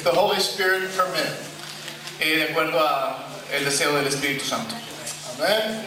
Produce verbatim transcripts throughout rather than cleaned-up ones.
if the Holy Spirit permit. eh, de acuerdo a el deseo del Espíritu Santo. Amen.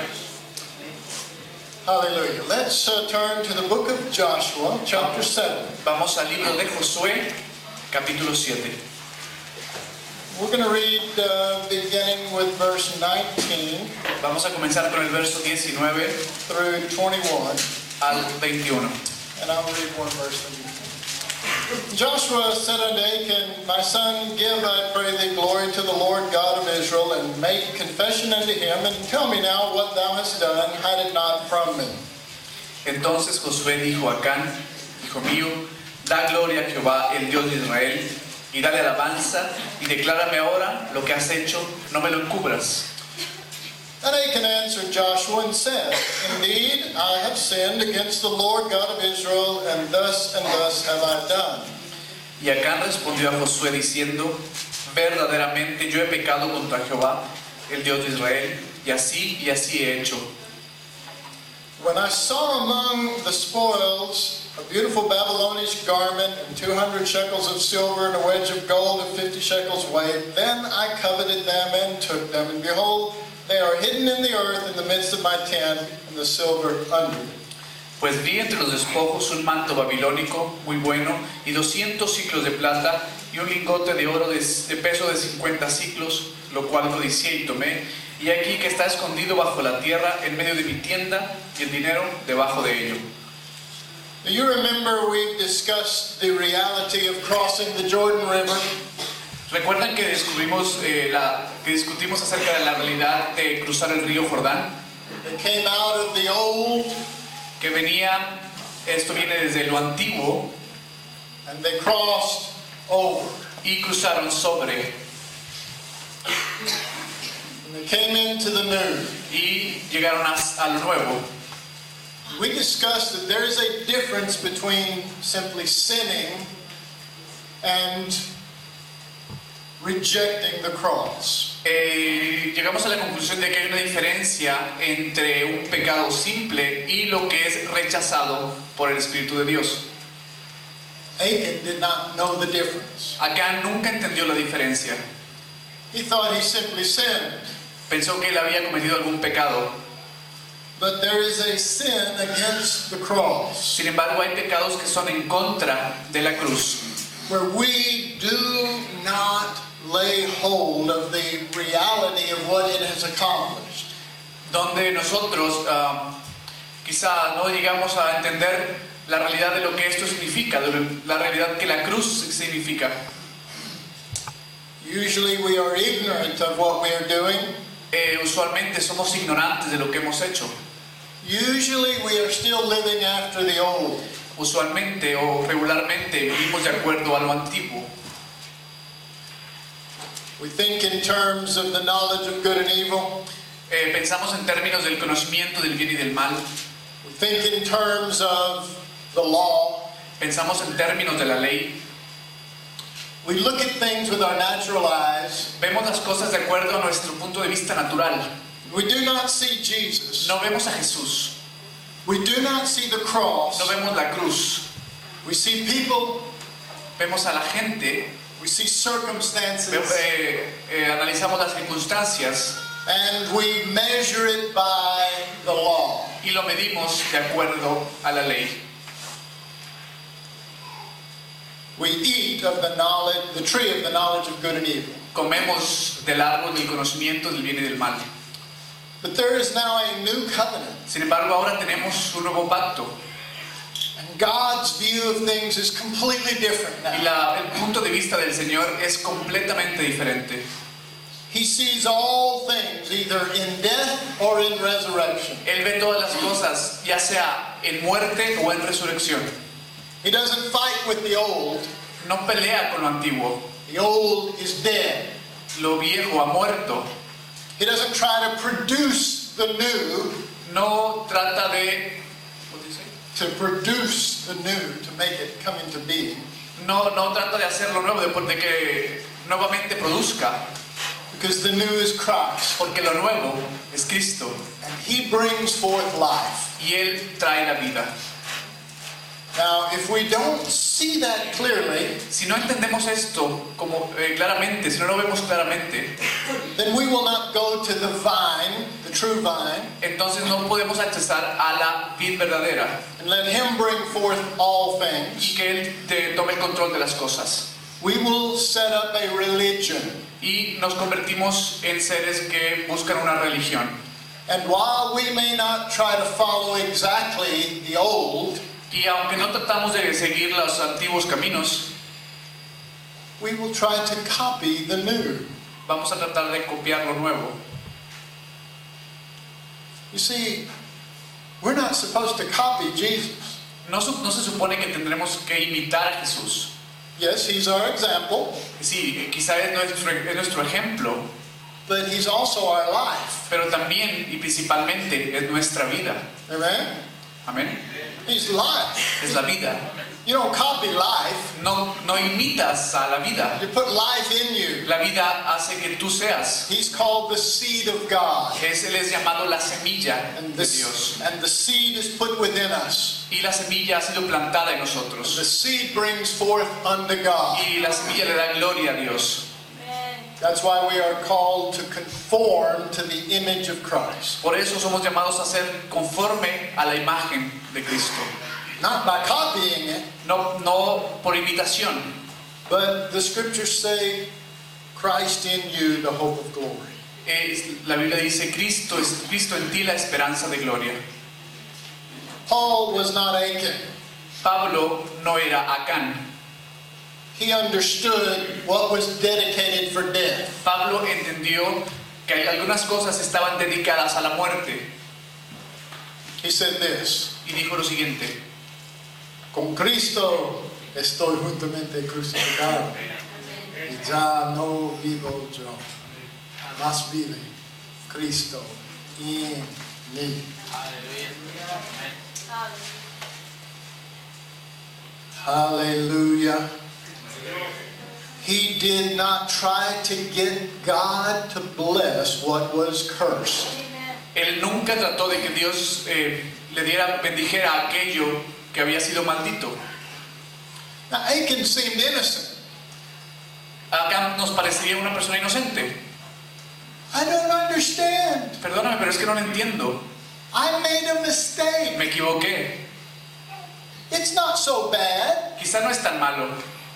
Hallelujah. Let's uh, turn to the book of Joshua, chapter seven. Vamos al libro de Josué, capítulo siete. We're going to read uh, beginning with verse nineteen Vamos a comenzar con el verso diecinueve through twenty-one, al veintiuno. and I'll read one verse from you. Joshua said unto Achan, My son, give, I pray thee, glory to the Lord God of Israel, and make confession unto him, and tell me now what thou hast done, hide it not from me. Entonces Josué dijo a Acán, hijo mío, da gloria a Jehová, el Dios de Israel, y dale alabanza, y declárame ahora lo que has hecho, no me lo encubras. And Achan answered Joshua and said, Indeed, I have sinned against the Lord God of Israel, and thus and thus have I done. Y Acán respondió a Josué diciendo, verdaderamente yo he pecado contra Jehová, el Dios de Israel, y así y así he hecho. When I saw among the spoils a beautiful Babylonish garment, and two hundred shekels of silver, and a wedge of gold of fifty shekels weight, then I coveted them and took them, and behold, they are hidden in the earth in the midst of my tent, and the silver under it. Pues vi entre los despojos un manto babilónico muy bueno y doscientos ciclos de plata y un lingote de oro de, de peso de cincuenta ciclos, lo cual codicié y tomé, y aquí que está escondido bajo la tierra en medio de mi tienda y el dinero debajo de ello. Do you remember we discussed the reality of crossing the Jordan River? ¿Recuerdan que descubrimos eh, la, que discutimos acerca de la realidad de cruzar el río Jordán? They came out of the old, Que venía, esto viene desde lo antiguo, and they crossed over. y cruzaron sobre, And they came into the new. y llegaron a, a lo nuevo. We discussed that there is a difference between simply sinning and rejecting the cross. Eh, llegamos a la conclusión de que hay una diferencia entre un pecado simple y lo que es rechazado por el Espíritu de Dios. Achan did not know the difference. Acá nunca entendió la diferencia. He thought he simply sinned. Pensó que él había cometido algún pecado. But there is a sin against the cross, Sin embargo, hay pecados que son en contra de la cruz, where we do not lay hold of the reality of what it has accomplished. donde nosotros ah, quizá no llegamos a entender la realidad de lo que esto significa, de la realidad que la cruz significa. Usually we are ignorant of what we are doing. Eh, usualmente somos ignorantes de lo que hemos hecho. Usually we are still living after the old. Usualmente o regularmente vivimos de acuerdo a lo antiguo. We think in terms of the knowledge of good and evil. Eh, pensamos en términos del conocimiento del bien y del mal. We think in terms of the law. Pensamos en términos de la ley. We look at things with our natural eyes. Vemos las cosas de acuerdo a nuestro punto de vista natural. We do not see Jesus. No vemos a Jesús. We do not see the cross. No vemos la cruz. We see people. Vemos a la gente. We see circumstances. Ve- eh, eh, analizamos las circunstancias And we measure it by the law. y lo medimos de acuerdo a la ley. We eat of the knowledge, the tree of the knowledge of good and evil. Comemos del árbol del conocimiento del bien y del mal. But there is now a new covenant. Sin embargo, ahora tenemos un nuevo pacto And God's view of things is completely different y now. la, el punto de vista del Señor es completamente diferente. He sees all things either in death or in resurrection. Él ve todas las cosas, ya sea en muerte o en resurrección. He doesn't fight with the old. No pelea con lo antiguo. The old is dead. Lo viejo ha muerto. He doesn't try to produce the new, No trata de, what do you say? to produce the new, to make it come into being. No, no trata de hacer lo nuevo, de, de que nuevamente produzca, Because the new is Christ. porque lo nuevo es Cristo And He brings forth life. y Él trae la vida. Now, if we don't see that clearly, Si no entendemos esto como eh, claramente, si no lo vemos claramente, then we will not go to the vine, the true vine, entonces no podemos accesar a la vid verdadera and let him bring forth all y things. que Él te tome el control de las cosas. We will set up a religion. Y nos convertimos en seres que buscan una religión. And while we may not try to follow exactly the old, Y aunque no tratamos de seguir los antiguos caminos, we will try to copy the new. vamos a tratar de copiar lo nuevo. You see, we're not supposed to copy Jesus. No, su- no se supone que tendremos que imitar a Jesús. Yes, he's our example, Sí, eh, quizá es nuestro, es nuestro ejemplo, but he's also our life. pero también y principalmente es nuestra vida. Amen? Amén. He's life. Es la vida. You don't copy life. No, no imitas a la vida. You put life in you. La vida hace que tú seas. He's called the seed of God. Es, él es llamado la semilla And, de this, Dios. and the seed is put within us. Y la semilla ha sido plantada en nosotros. The seed brings forth unto God. Y la semilla le da gloria a Dios. That's why we are called to conform to the image of Christ. Por eso somos llamados a ser conforme a la imagen de Cristo. Not by copying it, No, no por imitación, but the scriptures say, Christ in you, the hope of glory. Es- la Biblia dice, Cristo es Cristo en ti la esperanza de gloria. Paul was not Achan. Pablo no era Acán. He understood what was dedicated for death. Pablo entendió que hay algunas cosas estaban dedicadas a la muerte He said this, y dijo lo siguiente: con Cristo estoy juntamente crucificado. Y ya no vivo yo, mas vive Cristo en mí. Hallelujah. He did not try to get God to bless what was cursed. Él nunca trató de que Dios eh, le diera, bendijera aquello que había sido maldito. Now, Achan seemed innocent. Acá nos parecería una persona inocente. I don't understand. Perdóname, pero es que no lo entiendo. I made a mistake. Me equivoqué. It's not so bad. Quizá no es tan malo.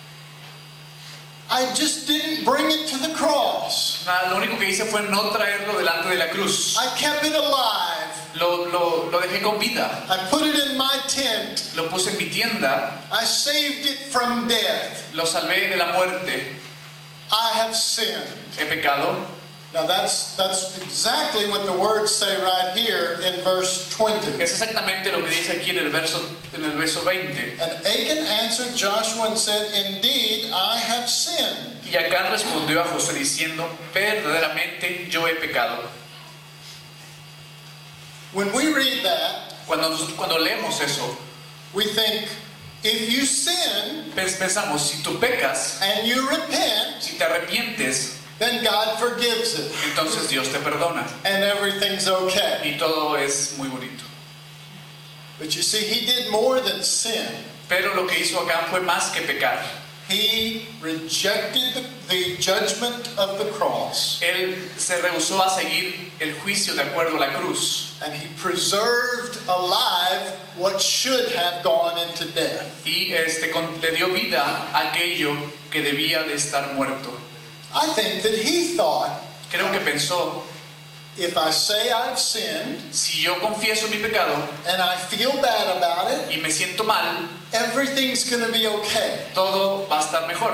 I just didn't bring it to the cross. Nada, lo único que hice fue no traerlo delante de la cruz. I kept it alive. Lo, lo, lo dejé con vida. I put it in my tent. Lo puse en mi tienda. I saved it from death. Lo salvé de la muerte. I have sinned. He pecado. Now that's that's exactly what the words say right here in verse twenty. Es exactamente lo que dice aquí en el verso, en el verso veinte. And Achan answered Joshua and said, "Indeed, I have sinned." Y Acán respondió a José diciendo: verdaderamente yo he pecado. When we read that, Cuando, nosotros- cuando leemos eso, we think, if you sin pens- pensamos, si tú pecas, and you repent, si te arrepientes, then God forgives it entonces Dios te perdona. and everything's okay. Y todo es muy bonito. But you see, he did more than sin. Pero lo que hizo Acán fue más que pecar. He rejected the, the judgment of the cross, Él se rehusó a seguir el juicio de acuerdo a la cruz. and he preserved alive what should have gone into death. Y este, con- le dio vida a aquello que debía de estar muerto. I think that he thought, Creo que pensó, if I say I've sinned si yo confieso mi pecado and I feel bad about it, y me siento mal, everything's going to be okay. todo va a estar mejor.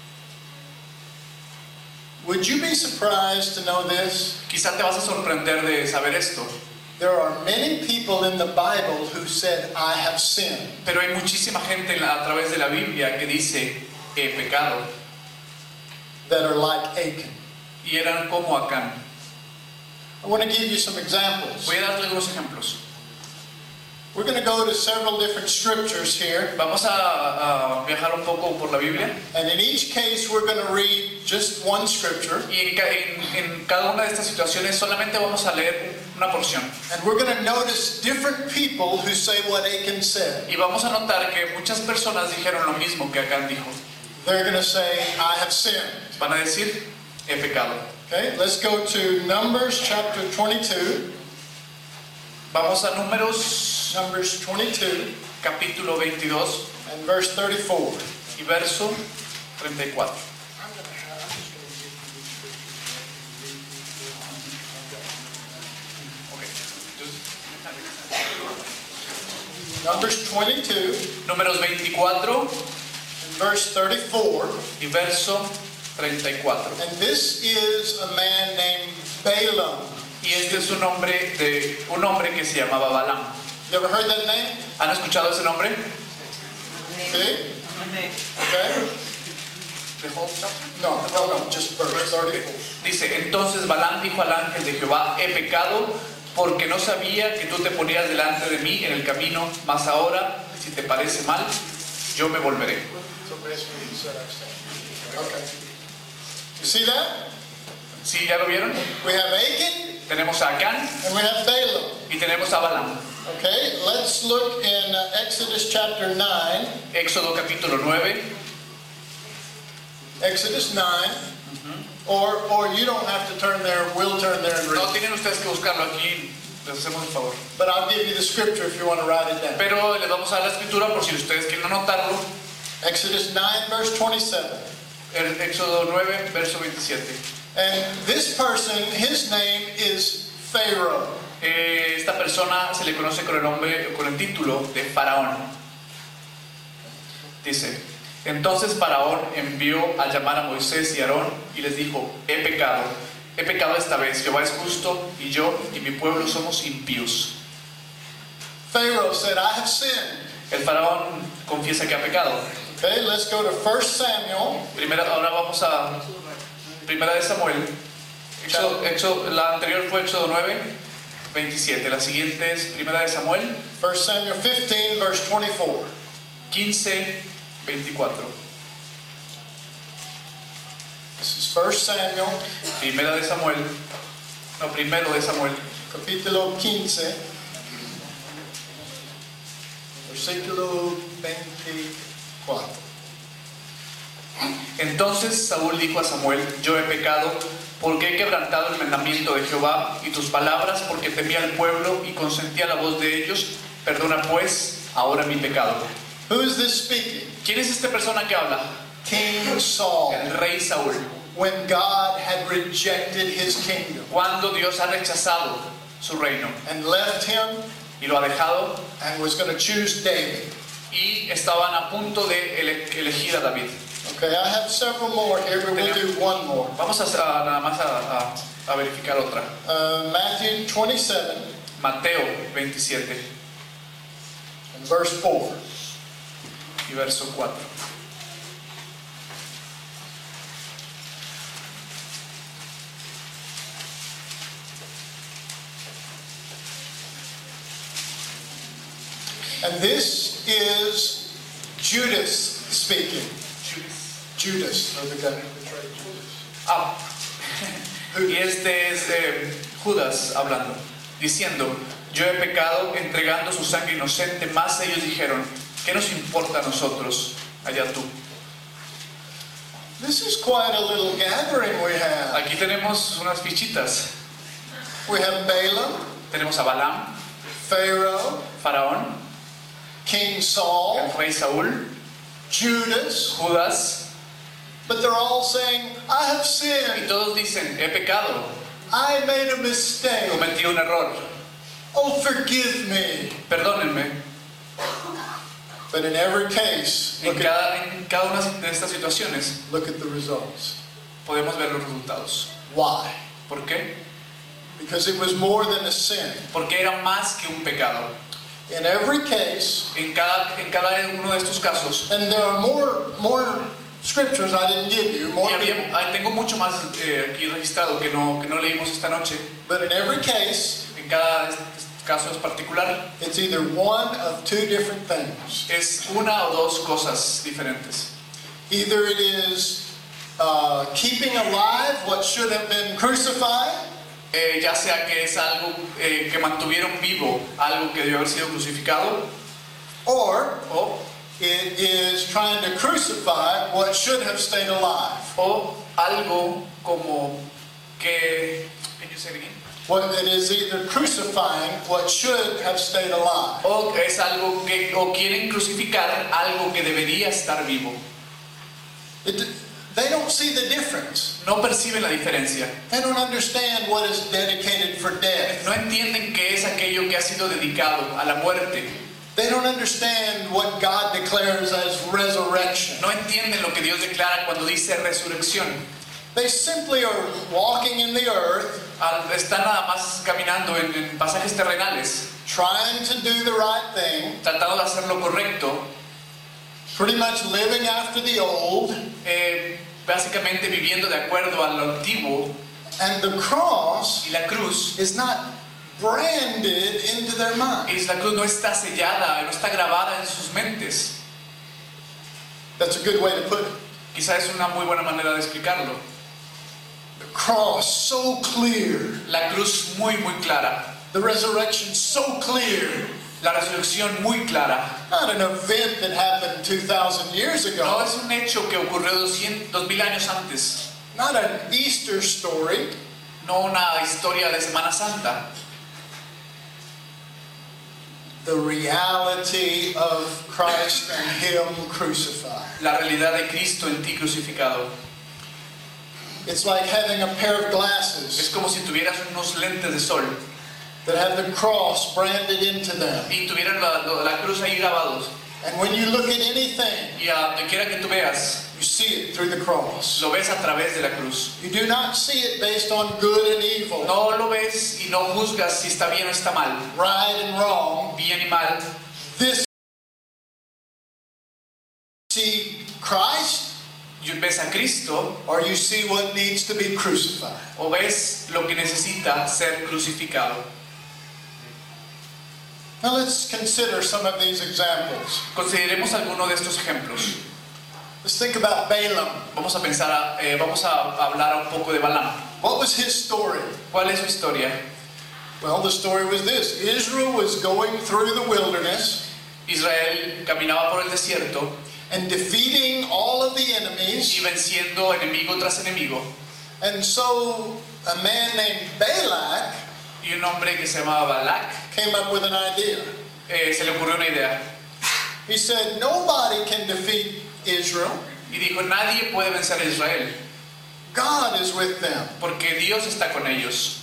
Would you be surprised to know this? Quizá te vas a sorprender de saber esto, There are many people in the Bible who said, I have sinned. pero hay muchísima gente en la- a través de la Biblia que dice he pecado That are like Achan. y eran como Acán. I want to give you some examples. Voy a darle algunos ejemplos. We're going to go to several different scriptures here, Vamos a, a viajar un poco por la Biblia and in each case we're going to read just one scripture, y en, ca- en- en cada una de estas situaciones solamente vamos a leer una porción. And we're going to notice different people who say what Achan said. Y vamos a notar que muchas personas dijeron lo mismo que Acán dijo. They're going to say, I have sinned. Van a decir, he pecado. Okay, let's go to Numbers chapter twenty-two. Vamos a Números, Numbers twenty-two capítulo veintidós and verse thirty-four. y verso treinta y cuatro. Numbers twenty-two Números veinticuatro and verse thirty-four. y verso treinta y cuatro. And this is a man named Balaam. Y este es un nombre de un hombre que se llamaba Balaam. You ever heard that name? ¿Han escuchado ese nombre? See? Okay. No, no, no, just verse thirty-four. Dice, entonces Balaam dijo al ángel de Jehová, he pecado porque no sabía que tú te ponías delante de mí en el camino, mas ahora, si te parece mal, yo me volveré. So basically you said I stand. Okay. You see that? ¿Sí, ya lo vieron? We have Achan Tenemos a Acán and we have Balaam. y tenemos a Balaam. Okay, let's look in uh, Exodus chapter nine. Éxodo capítulo nueve. Exodus nine. Or, or you don't have to turn there, we'll turn there and read. No tienen ustedes que buscarlo aquí, les hacemos el favor. But I'll give you the scripture if you want to write it down. Pero les vamos a dar la escritura por si ustedes quieren anotarlo. Exodus nine, verse twenty-seven. El Éxodo nueve, verso veintisiete. And this person, his name is Pharaoh. Eh, esta persona se le conoce con el nombre, con el título de Faraón. Dice, entonces Faraón envió a llamar a Moisés y Aarón y les dijo, he pecado, he pecado esta vez, Jehová es justo y yo y mi pueblo somos impíos. Pharaoh said, I have sinned. El Faraón confiesa que ha pecado. Okay, let's go to First Samuel. Primera, ahora vamos a Primera de Samuel. Éxodo, Éxodo, la anterior fue Éxodo nueve, veintisiete. La siguiente es Primera de Samuel First Samuel fifteen, verse twenty-four. quince, veinticuatro. This is First Samuel, Primera de Samuel, no, primero de Samuel, capítulo quince, versículo veinticuatro. Entonces Saúl dijo a Samuel, yo he pecado porque he quebrantado el mandamiento de Jehová y tus palabras porque temía al pueblo y consentía la voz de ellos, perdona pues ahora mi pecado. Who is this speaking? ¿Quién es esta persona que habla? King Saul. El rey Saúl. When God had rejected his kingdom Cuando Dios ha rechazado su reino and left him y lo ha dejado and was going to choose David. y estaban a punto de ele elegir a David. Okay, I have several more here, but we'll do one more. Vamos a, a nada más a, a, a verificar otra. Uh, Matthew twenty-seven Mateo veintisiete and verse four. y verso cuatro. And this is Judas speaking. Judas, or the guy who betrayed Judas. Ah, y este es eh, Judas hablando, diciendo, yo he pecado entregando su sangre inocente, más ellos dijeron, ¿qué nos importa a nosotros? Allá tú. This is quite a little gathering we have. Aquí tenemos unas fichitas. We have Balaam, Tenemos a Balaam, Pharaoh, Faraón, King Saul, el rey Saúl, Judas, Judas, but they're all saying, I have y sinned. todos dicen, he pecado, I made a mistake. cometí un error, Oh, forgive me. perdónenme. But in every case, En look at, cada, en cada una de estas situaciones look at the results. podemos ver los resultados. Why? ¿Por qué? Because it was more than a sin. Porque era más que un pecado. In every case, En cada, en cada uno de estos casos, and there are more, more scriptures I didn't give you, more y había, people, ah, tengo mucho más eh, aquí registrado que no, que no leímos esta noche. but in every case, En cada caso en particular, it's either one of two different things. es una o dos cosas diferentes. Either it is uh, keeping alive what should have been crucified, eh, ya sea que es algo eh, que mantuvieron vivo, algo que debió haber sido crucificado, or o, it is trying to crucify what should have stayed alive. o algo como que... Can you say it again? What it is either crucifying what should have stayed alive. O es algo que, o quieren crucificar algo que debería estar vivo. It, they don't see the difference. No perciben la diferencia. They don't understand what is dedicated for death. No entienden qué es aquello que ha sido dedicado a la muerte. They don't understand what God declares as resurrection. No entienden lo que Dios declara cuando dice resurrección. They simply are walking in the earth, Al- Están nada más caminando en, en pasajes terrenales, trying to do the right thing, tratando de hacer lo correcto, pretty much living after the old, eh, básicamente viviendo de acuerdo a lo antiguo, and the cross y la cruz, is not branded into their mind. y la cruz no está sellada, no está grabada en sus mentes. That's a good way to put it. Quizá es una muy buena manera de explicarlo. The cross so clear, La cruz muy muy clara, the resurrection so clear. la resurrección muy clara. Not an event that happened two thousand years No ago. es un hecho que ocurrió doscientos, dos mil años antes, Not an Easter story. no una historia de Semana Santa. The reality of Christ and Him crucified. La realidad de Cristo en ti crucificado. It's like having a pair of Es glasses como si tuvieras unos lentes de sol that have the cross branded into them. y tuvieran la, la- la cruz ahí grabados. And when you look at anything, Y a donde quiera que tú veas, you see it through the cross. lo ves a través de la cruz. You do not see it based on good and evil, No lo ves y no juzgas si está bien o está mal, right and wrong. bien y mal. This see Christ, Y ves a Cristo or you see what needs to be crucified. o ves lo que necesita ser crucificado. Now let's consider some of these examples. Consideremos alguno de estos ejemplos. Let's think about Balaam. Vamos a pensar, a- eh, vamos a hablar un poco de Balaam. What was his story? ¿Cuál es su historia? Well, the story was this. Israel was going through the wilderness Israel caminaba por el desierto and defeating all of the enemies. y venciendo enemigo tras enemigo. And so a man named Balak Y un hombre que se llamaba Balac came up with an idea. eh, se le ocurrió una idea He said, nobody can defeat Israel. y dijo: nadie puede vencer a Israel God is with them. porque Dios está con ellos.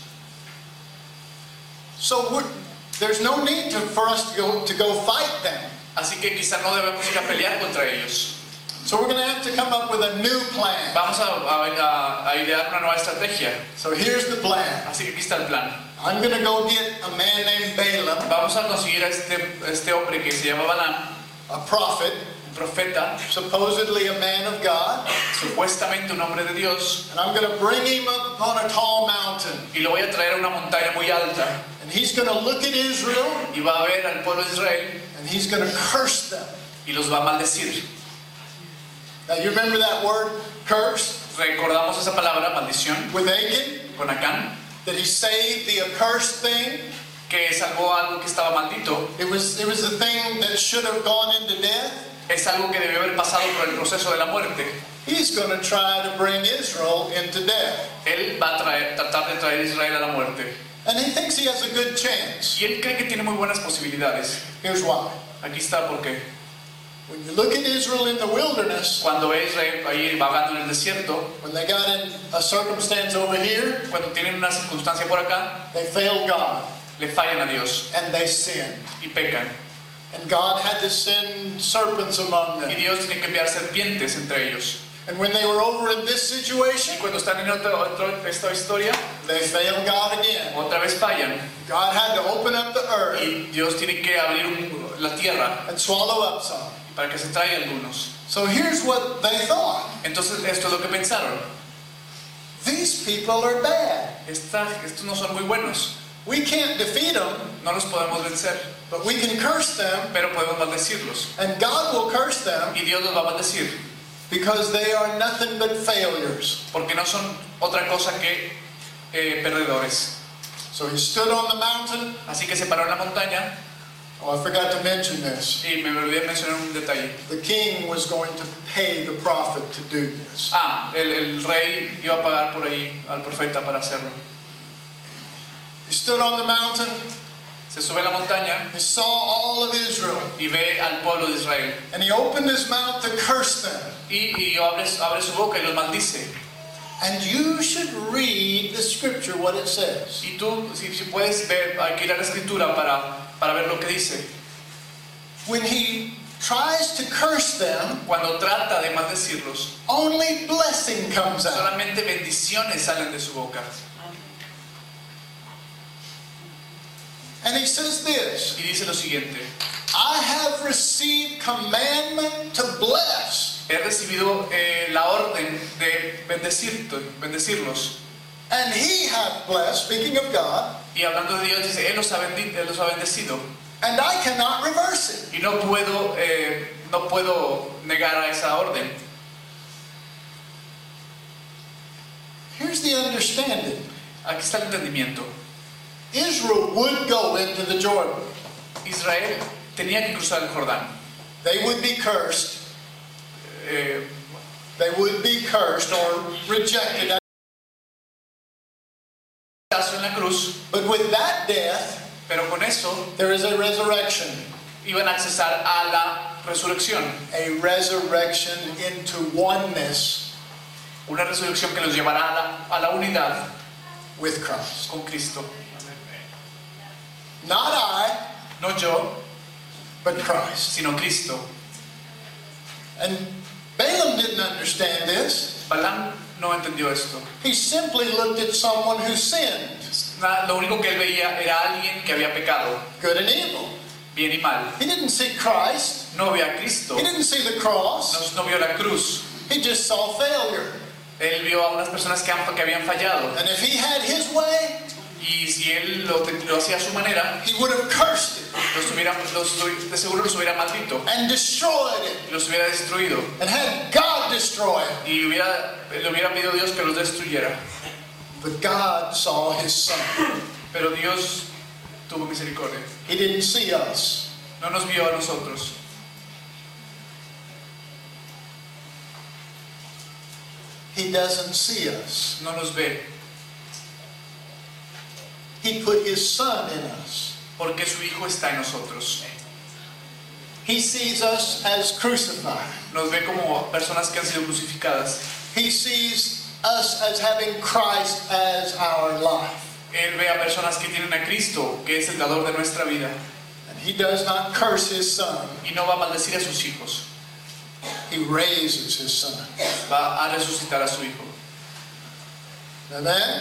So we're, there's no need to, for us to go, to go fight them. Así que quizá no debemos ir a pelear contra ellos. So we're going to have to come up with a new plan. Vamos a, a- a idear una nueva estrategia. So here's the plan. Así que aquí está el plan. I'm going to go get a man named Balaam, Vamos a conseguir a este, a este hombre que se llama Balaam, a prophet, un profeta, supposedly a man of God, supuestamente un hombre de Dios, and I'm going to bring him up upon a tall mountain. y lo voy a traer a una montaña muy alta, And he's going to look at Israel, y va a ver al pueblo de Israel and he's going to curse them. y los va a maldecir. Now you remember that word, curse, Recordamos esa palabra, maldición, with Achan, con Acán, that he saved the accursed thing. que salvó algo que estaba maldito. It was, it was the thing that should have gone into death. Es algo que debió haber pasado por el proceso de la muerte. He's going to try to bring Israel into death. Él va a traer, tratar de traer a Israel a la muerte. And he thinks he has a good chance. Y él cree que tiene muy buenas posibilidades. Here's why. Aquí está porque When you look at Israel in the wilderness, cuando ve a Israel ahí vagando en el desierto, when they got in a circumstance over here, cuando tienen una circunstancia por acá, they failed God le fallan a Dios and they sinned. y pecan. And God had to send serpents among Y them. Dios tiene que enviar serpientes entre ellos. And when they were over in this Y situation, cuando están en otra, otra- esta historia, they failed God again. otra vez fallan. God had to open up the earth Y Dios tiene que abrir un- la tierra and swallow up some. para que se traigan algunos. So here's what they thought. Entonces esto es lo que pensaron. These people are bad. Esta- estos no son muy buenos. We can't defeat them, No los podemos vencer, but we can curse them, pero podemos maldecirlos. and God will curse them Y Dios los va a maldecir, because they are nothing but failures. porque no son otra cosa que eh, perdedores. So he stood on the mountain. Así que se paró en la montaña. Oh, I forgot to mention this. Y me olvidé mencionar un detalle. The king was going to pay the prophet to do this. Ah, el, el rey iba a pagar por ahí al profeta para hacerlo. He stood on the mountain. Se sube a la montaña He saw all of Israel. y ve al pueblo de Israel. And he opened his mouth to curse them. Y, y abre, abre su boca y los maldice. And you should read the scripture, what it says. Y tú, si, si puedes ver, hay que ir a la escritura para, para ver lo que dice. When he tries to curse them, Cuando trata de maldecirlos, only blessing comes out. solamente bendiciones salen de su boca. And he says this, Y dice lo siguiente: I have received commandment to bless. he recibido eh, la orden de bendecir, bendecirlos. And he hath blessed, speaking of God, Y hablando de Dios, dice, Él los ha, bendi- Él los ha bendecido. and I cannot reverse it. Y no puedo, eh, no puedo negar a esa orden. Here's the understanding. Aquí está el entendimiento. Israel would go into the Jordan. Israel tenía que cruzar el Jordán. They would be cursed. Eh, They would be cursed or rejected. en la cruz, But with that death, pero con eso there is a resurrection. iban a accesar a la resurrección. A resurrection into oneness Una resurrección que los llevará a la, a la unidad with Christ. con Cristo. Not I, No yo, but Christ. sino Cristo. And Balaam didn't understand this. Balaam no entendió esto. He simply looked at someone who sinned, Nada, lo único que él veía era alguien que había pecado, good and evil. bien y mal. He didn't see Christ. No vio a Cristo, He didn't see the cross. no, no vio la cruz. He just saw failure. Él vio a unas personas que, han- que habían fallado. And if he had his way, Y si él lo, lo hacía a su manera, he would have cursed it los hubiera, los- de seguro los hubiera maldito, and destroyed it los hubiera destruido. and had God destroy it. Y hubiera, le hubiera pedido a Dios que los destruyera. But God saw his son. Pero Dios tuvo misericordia. He didn't see us. No nos vio a nosotros. He doesn't see us. No nos ve. He put his son in us. Porque su Hijo está en nosotros. He sees us as crucified. Nos ve como personas que han sido crucificadas. He sees us as having Christ as our life. Él ve a personas que tienen a Cristo, que es el dador de nuestra vida. And he does not curse his son. Y no va a maldecir a sus hijos. He raises his son. Va a resucitar a su Hijo. Amen?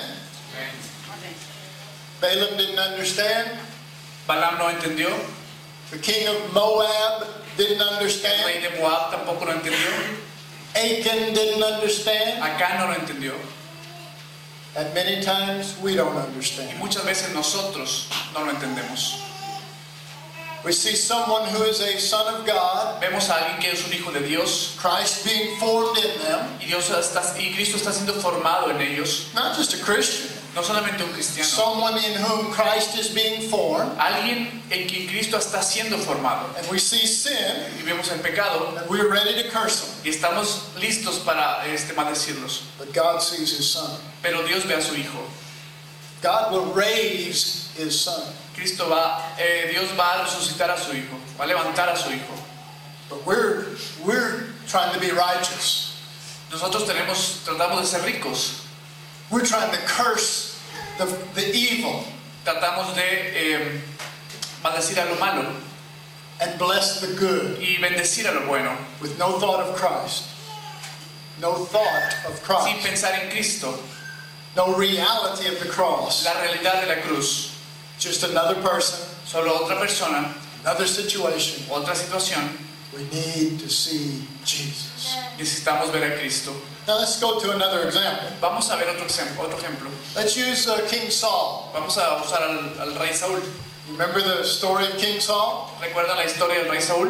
Balaam didn't understand. Balaam no entendió. The king of Moab didn't El rey understand. de Moab tampoco lo entendió. Achan didn't understand. Acá no lo entendió. And many times we don't Y understand. muchas veces nosotros no lo entendemos. We see someone who is a son of God, Vemos a alguien que es un hijo de Dios Christ being formed in them, y, Dios está, y Cristo está siendo formado en ellos. not just a Christian, No solamente un cristiano. someone in whom Christ is being formed, Alguien en quien Cristo está siendo formado. and we see sin, Y vemos el pecado and we're ready to curse them. y estamos listos para este, maldecirlos. But God sees his son. Pero Dios ve a su Hijo. God will raise his son. Cristo va, eh, Dios va a resucitar a su Hijo, va a levantar a su Hijo. But we're, we're trying to be righteous. Nosotros tenemos, tratamos de ser ricos, We're trying to curse the, the evil tratamos de eh, maldecir a lo malo and bless the good y bendecir a lo bueno, with no thought of Christ. No thought of sin Christ. pensar en Cristo, No reality of the cross. la realidad de la cruz. Just another person, Solo otra persona, another situation. otra situación. We need to see Jesus. Necesitamos ver a Cristo. Now let's go to another example. Vamos a ver otro, exem- otro ejemplo. Let's use uh, King Saul. Vamos a usar al, al rey Saúl. Remember the story of King Saul? ¿Recuerdan la historia del rey Saúl?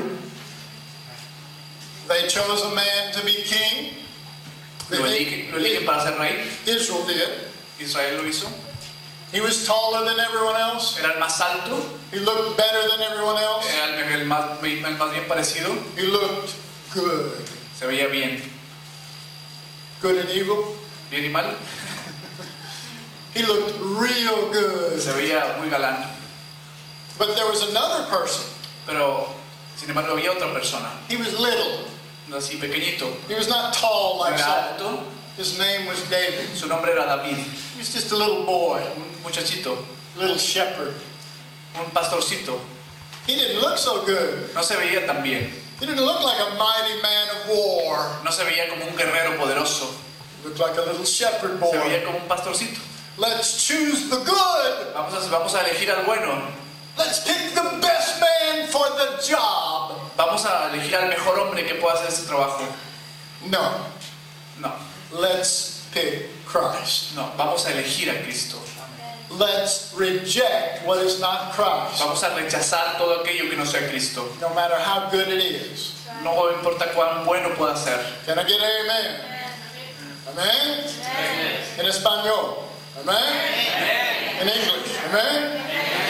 They chose a man to be king. Lo eligen, lo eligen para ser rey. Israel did. Israel lo hizo. He was taller than everyone else. Era el más alto, He looked better than everyone else. era el, el más, el más bien parecido, He looked good. se veía bien. Good and evil. Bien y mal, He looked real good. se veía muy galán. But there was another person. Pero, sin embargo, había otra persona, He was little. así pequeñito, He was not tall no like era Saul. alto, His name was David. su nombre era David, He was just a little boy, un muchachito, little shepherd. un pastorcito. He didn't look so good. No se veía tan bien, He didn't look like a mighty man of war. no se veía como un guerrero poderoso, He looked like a little shepherd se boy. veía como un pastorcito. Let's choose the good. Vamos a, vamos a elegir al bueno, Let's pick the best man for the job. vamos a elegir al mejor hombre que pueda hacer ese trabajo. No, No, let's pick Christ. no, vamos a elegir a Cristo. Let's reject what is not Christ, Vamos a rechazar todo aquello que no sea Cristo. no matter how good it is. No importa cuán bueno pueda ser. Can I get an amen? Amen? En español. Amen? In English. Amen?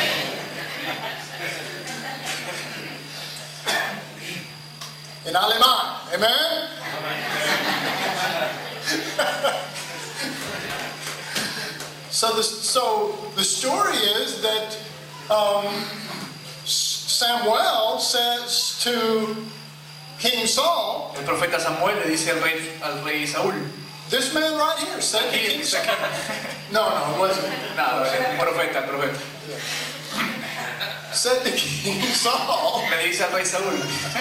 En alemán. Amen? So the, so the story is that um, Samuel says to King Saul, El profeta Samuel le dice al rey, al rey Saúl, this man right here said to aquí, King dice Saul. aquí. No, no, it wasn't. No, el profeta, el profeta. Said to King Saul, Le dice al rey Saúl,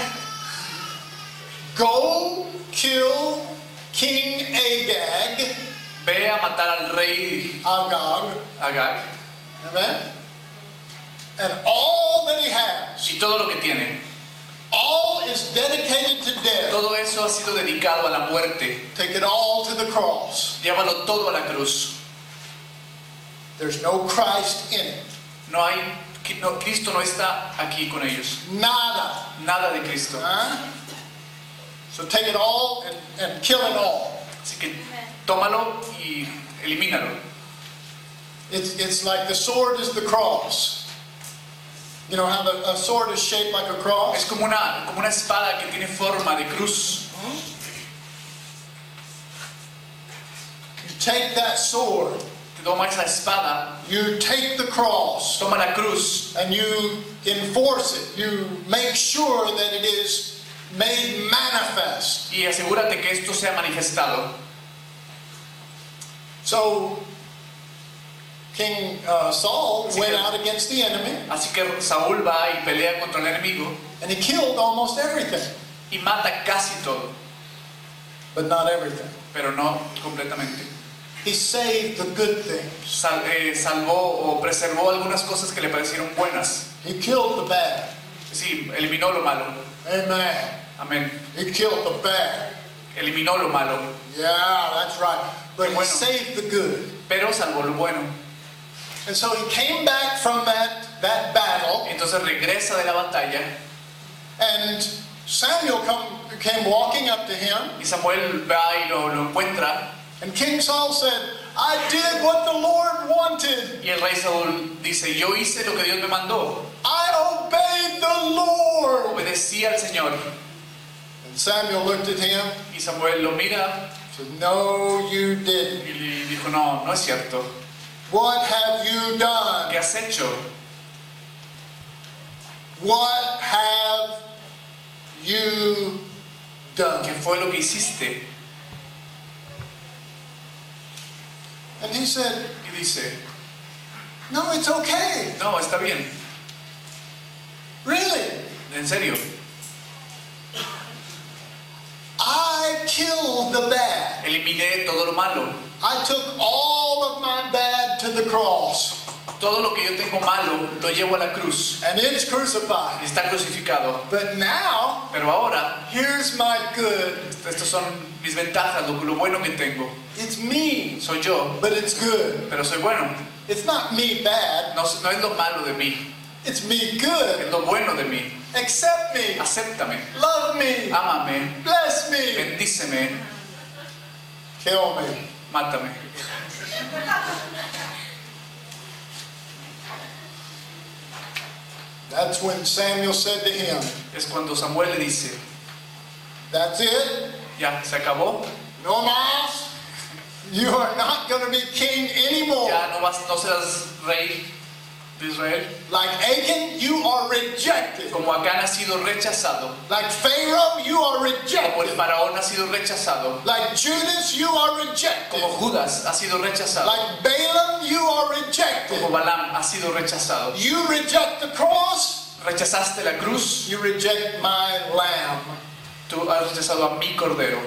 go kill King Agag, ve a matar al rey Agag, Agag amen, and all that he has, y todo lo que tiene. all is dedicated to death. Todo eso ha sido dedicado a la muerte. Take it all to the cross. Llévalo todo a la cruz. There's no Christ in it. No hay, no, Cristo no está aquí con ellos. Nada. Nada de Cristo. Huh? So take it all and, and kill it all. Así que tómalo y elimínalo. It's, it's like the sword is the cross. You know how the, a sword is shaped like a Es cross? como una, como una espada que tiene forma de cruz. You take that sword, Toma esa espada, you take the cross, toma la cruz and you enforce it. You make sure that it is made manifest. y asegúrate que esto sea manifestado. So King uh, Saul Así went que- out against the enemy, Así que Saúl va y pelea contra el enemigo and he killed almost everything, y mata casi todo, but not everything. pero no completamente. He saved the good things. Sal- eh, salvó o preservó algunas cosas que le parecieron buenas. He killed the bad. Sí, eliminó lo malo. Amen. Amén. He killed the bad. Eliminó lo malo, Yeah, that's right. But he Bueno. saved the good. pero salvó lo bueno. And so he came back from that, that battle, Entonces regresa de la batalla and Samuel come, came walking up to him, y Samuel va y lo, lo encuentra and King Saul said, I did what the Lord wanted. y el rey Saúl dice, yo hice lo que Dios me mandó, I obeyed the Lord. obedecí al Señor. And Samuel looked at him Y Samuel lo mira and said, no, you didn't. y le dijo, no, no es cierto. What have you done? ¿Qué has hecho? What have you ¿Qué done? fue lo que hiciste? And he said, Y dice, no, it's okay. no, está bien, Really? en serio. I killed the bad. Eliminé todo lo malo. I took all of my bad to the cross. Todo lo que yo tengo malo lo llevo a la cruz. And it's crucified. Está crucificado. But now, Pero ahora, here's my good. estas son mis ventajas, lo, lo bueno que tengo. It's me, Soy yo, but it's good. pero soy bueno. It's not me bad. No, no es lo malo de mí, It's me good. es lo bueno de mí. Accept me. Acéptame, Love me. ámame, Bless me. bendíceme, Kill me. mátame. That's when Samuel said to him, Es cuando Samuel le dice, that's it, ya, se acabó, no más. You are not going to be king anymore. ya no, vas, no serás rey de Israel. Like Achan, you are rejected. Como Acán ha sido rechazado, Like Pharaoh, you are como el rejected. faraón ha sido rechazado, Like Judas, you are rejected. como Judas ha sido rechazado, Like Balaam, you are rejected. como Balaam ha sido rechazado. You reject the cross, Rechazaste la cruz, you reject my lamb. tú has rechazado a mi cordero.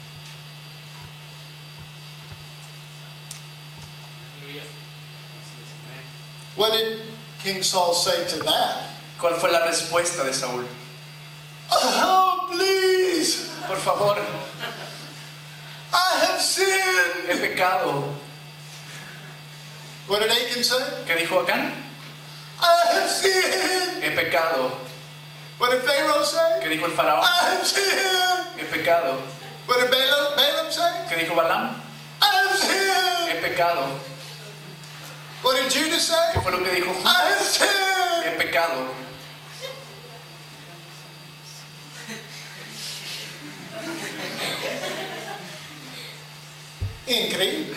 What did King Saul say to that? ¿Cuál fue la respuesta de Saúl? Oh, please, Por favor, I have sinned. he pecado. What did Achan say? ¿Qué dijo Acán? I have sinned. He pecado. What did Pharaoh say? ¿Qué dijo el faraón? I have sinned. He pecado. What did Balaam, Balaam say? ¿Qué dijo Balaam? I have sinned. He pecado. What did Judas say? ¿Qué fue lo que dijo I Judas? have sinned. He pecado. Increíble.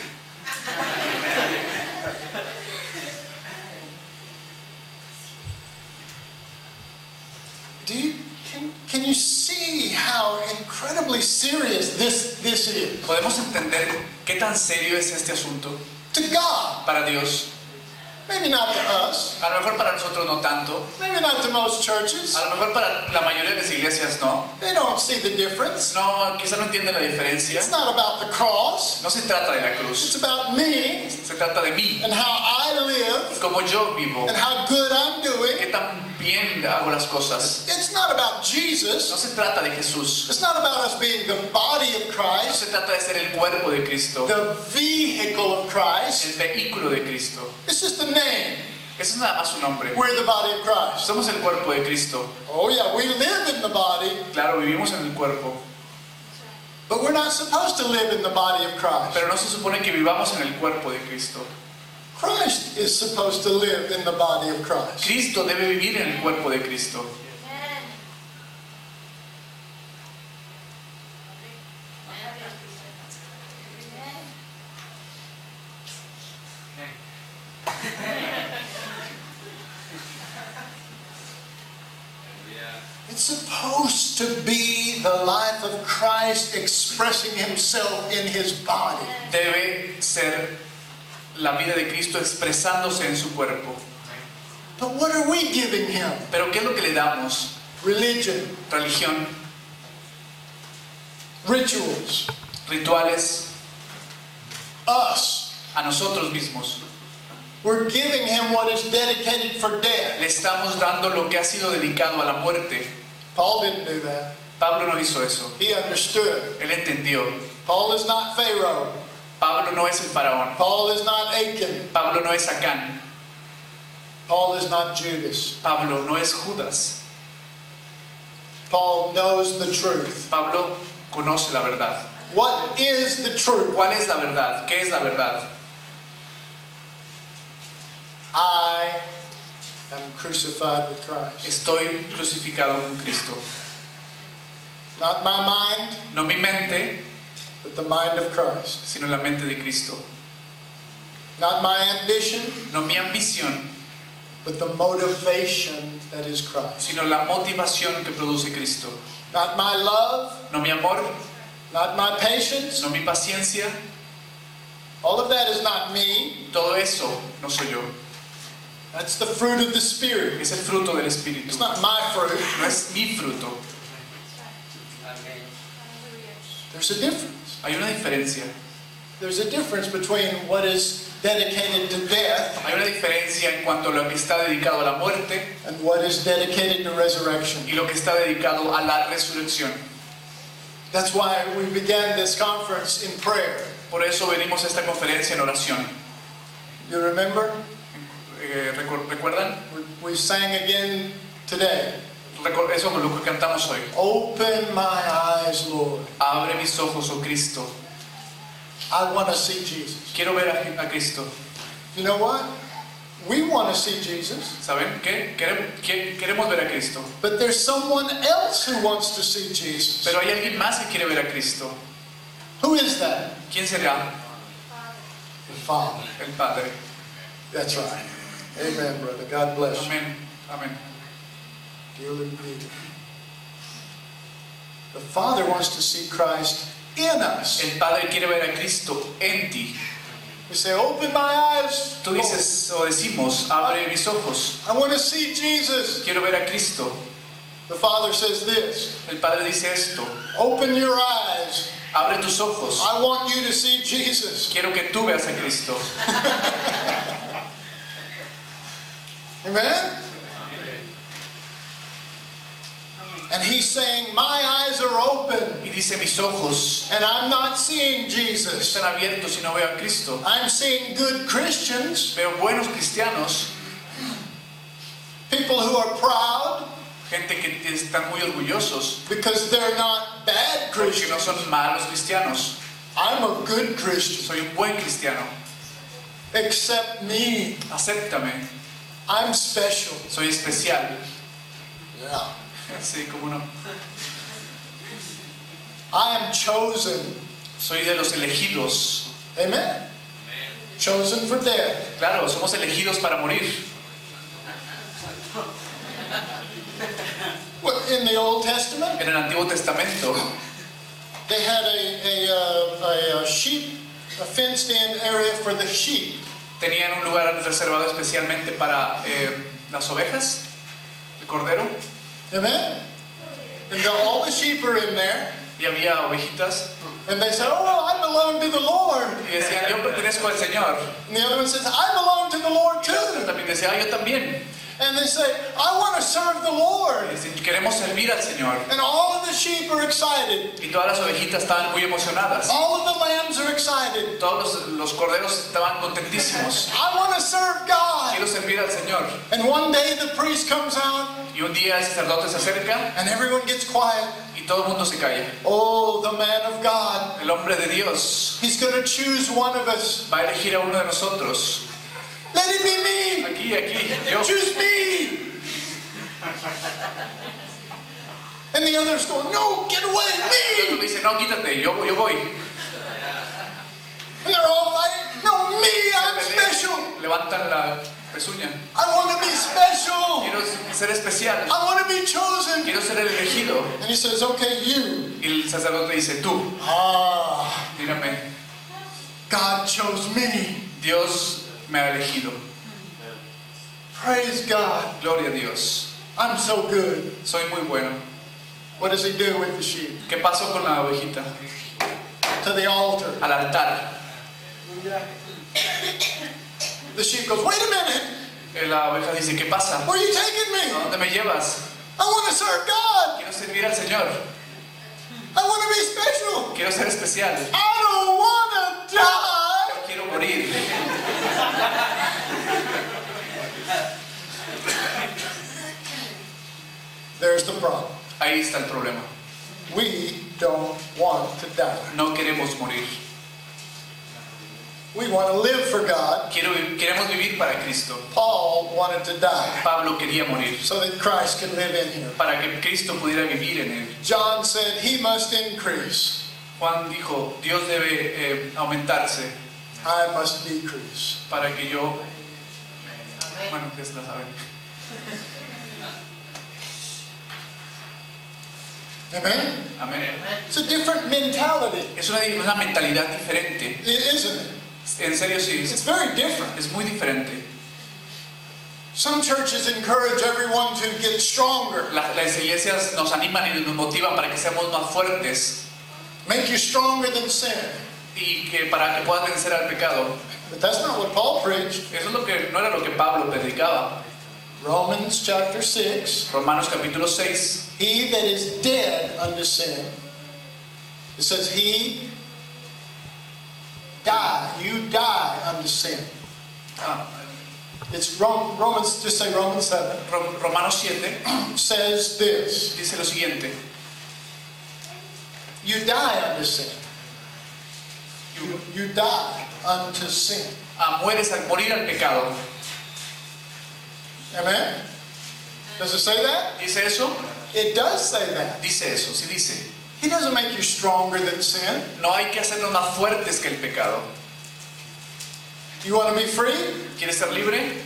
Do you, can, can you see how incredibly serious this, this is? ¿Podemos entender qué tan serio es este asunto To God. para Dios? Maybe not to us. A lo mejor para nosotros no tanto. Maybe not to most churches. A lo mejor para la mayoría de las iglesias no. They don't see the difference. No, quizá no entienden la diferencia. It's not about the cross. No se trata de la cruz. It's about me Se trata de mí. and how I live Como yo vivo. and how good I'm doing. Qué tan bien hago las cosas. It's not about No Jesus. se trata de Jesús. It's not about us being the body of No Christ, se trata de ser el cuerpo de Cristo. the vehicle of Christ. El vehículo de Cristo. It's just a name. Eso es nada más su nombre. We're the body of Christ. Somos el cuerpo de Cristo. Oh yeah, we live in the body, Claro, vivimos en el cuerpo. but we're not supposed to live in the body of Christ. Pero no se supone que vivamos en el cuerpo de Cristo. Christ is supposed to live in the body of Christ. Cristo debe vivir en el cuerpo de Cristo. It's supposed to be the life of Christ expressing himself in his body. Debe ser la vida de Cristo expresándose en su cuerpo. But what are we giving him? Pero ¿qué es lo que le damos? Religion, Religión, rituals, rituales, us. a nosotros mismos. We're giving him what is dedicated for death. Le estamos dando lo que ha sido dedicado a la muerte. Paul didn't do that. Pablo no hizo eso. He understood. Él entendió. Paul is not Pharaoh. Pablo no es el faraón. Paul is not Achan. Pablo no es Acán. Paul is not Judas. Pablo no es Judas. Paul knows the truth. Pablo conoce la verdad. What is the truth? ¿Cuál es la verdad? ¿Qué es la verdad? I am crucified with Christ. Estoy crucificado con Cristo. Not my mind, No mi mente, but the mind of Christ. sino la mente de Cristo. Not my ambition, No mi ambición, but the motivation that is Christ. sino la motivación que produce Cristo. Not my love, No mi amor, not my patience. no mi paciencia. All of that is not me. Todo eso no soy yo. That's the fruit of the Spirit. Es el fruto del Espíritu. It's not my fruit. No es mi fruto. There's a difference. Hay una diferencia. There's a difference between what is dedicated to death Hay una diferencia en cuanto a lo que está dedicado a la muerte and what is dedicated to resurrection. y lo que está dedicado a la resurrección. That's why we began this conference in prayer. Por eso venimos a esta conferencia en oración. You remember? Eh, recu- ¿Recuerdan? We, we sang again today. Recu- Eso es lo que cantamos hoy. Open my eyes, Lord. Abre mis ojos, oh Cristo. I want to see Jesus. Quiero ver a, a Cristo. You know what? We want to see Jesus. ¿Saben qué? Queremos, qué- queremos ver a Cristo. But there's someone else who wants to see Jesus. Pero hay alguien más que quiere ver a Cristo. Who is that? ¿Quién será? The Father. El Padre. That's right. Amen, brother. God bless you. Amén. Amén. Dearly needed. The Father wants to see Christ in us. El Padre quiere ver a Cristo en ti. We say, open my eyes. Tú dices o decimos, abre mis ojos. I want to see Jesus. Quiero ver a Cristo. The Father says this. El Padre dice esto. Open your eyes. Abre tus ojos. I want you to see Jesus. Quiero que tú veas a Cristo. Amen? And he's saying, my eyes are open. Y dice, mis ojos And I'm not seeing Jesus. están abiertos y no veo a Cristo. I'm seeing good Christians. Veo buenos cristianos, People who are proud gente que están muy orgullosos because they're not bad porque no Christians. son malos cristianos. I'm a good Christian. Soy un buen cristiano. Accept me. Acéptame. I'm special. Soy especial. Yeah. Sí, como no. I am chosen. Soy de los elegidos. Amen. Chosen for death. Claro, somos elegidos para morir. Well, in the Old Testament, En el Antiguo Testamento they had a, a, uh, a, a sheep, a fenced-in area for the sheep. tenían un lugar reservado especialmente para eh, las ovejas, el cordero, Amen. And the, all the sheep are in there, y había ovejitas. and they said, "Oh, well, I belong to the Lord." Y decían, yo pertenezco al Señor. And the other one says, "I belong to the Lord Y la otra too." también decía, ah, yo también. And they say, "I want to serve the Lord." Y dicen, queremos servir al Señor. And all of the sheep are excited. Y todas las ovejitas estaban muy emocionadas. All of the lambs are excited. Todos los, los corderos estaban contentísimos. I want to serve God. Quiero servir al Señor. And one day the priest comes out, Y un día el sacerdote se acerca and everyone gets quiet. y todo el mundo se calla. Oh, the man of God. El hombre de Dios He's going to choose one of us. va a elegir a uno de nosotros. Let it be me. Aquí, aquí, yo. Choose me. And the others go, "No, get Y away, otro me." dice, no, quítate, yo, yo voy. And they're all fighting. "No, me, I'm special. Levantan la pezuña. I want to be special. Quiero ser especial. I want to be chosen." Quiero ser el elegido. And he says, "Okay, you." Y el sacerdote dice, tú, Ah, mírame, God chose me. Dios me ha elegido. Praise God. Gloria a Dios. I'm so good. Soy muy bueno. What does he do with the sheep? ¿Qué pasó con la ovejita? To the altar. Al altar. The sheep goes, "Wait a minute. Eh, La oveja dice, ¿qué pasa? Where are you taking ¿A me? dónde me llevas? I want to serve God. Quiero servir al Señor. I want to be special. Quiero ser especial. I don't want to die." Quiero morir. There's the problem. Ahí está el problema. We don't want to die. No queremos morir. We want to live for God. Quiero, queremos vivir para Cristo. Paul wanted to die Pablo quería morir so that Christ could live in him. para que Cristo pudiera vivir en él. John said he must increase. Juan dijo, Dios debe eh, aumentarse I must decrease. para que yo... Bueno, ustedes la saben. Amen? Amén. It's a different mentality, Es una, una mentalidad diferente. isn't it? En serio, sí. It's Es, very different. es muy diferente. Some churches encourage everyone to get stronger, La- las iglesias nos animan y nos motivan para que seamos más fuertes make you stronger than sin. y que para que puedas vencer al pecado. But that's not what Paul preached. Eso es lo que, no era lo que Pablo predicaba. Romans chapter six, Romanos capítulo seis. he that is dead unto sin. It says he die, you die unto sin. Ah, It's Rom- Romans, just say Romans seven, Rom- Romanos siete says this, dice lo siguiente. you die unto sin. You, you die unto sin. Ah, mueres al morir al pecado. Amen? Does it say that? ¿Dice eso? It does say that. Dice eso, sí dice. He doesn't make you stronger than sin. No hay que hacernos más fuertes que el pecado. You want to be free? ¿Quieres ser libre?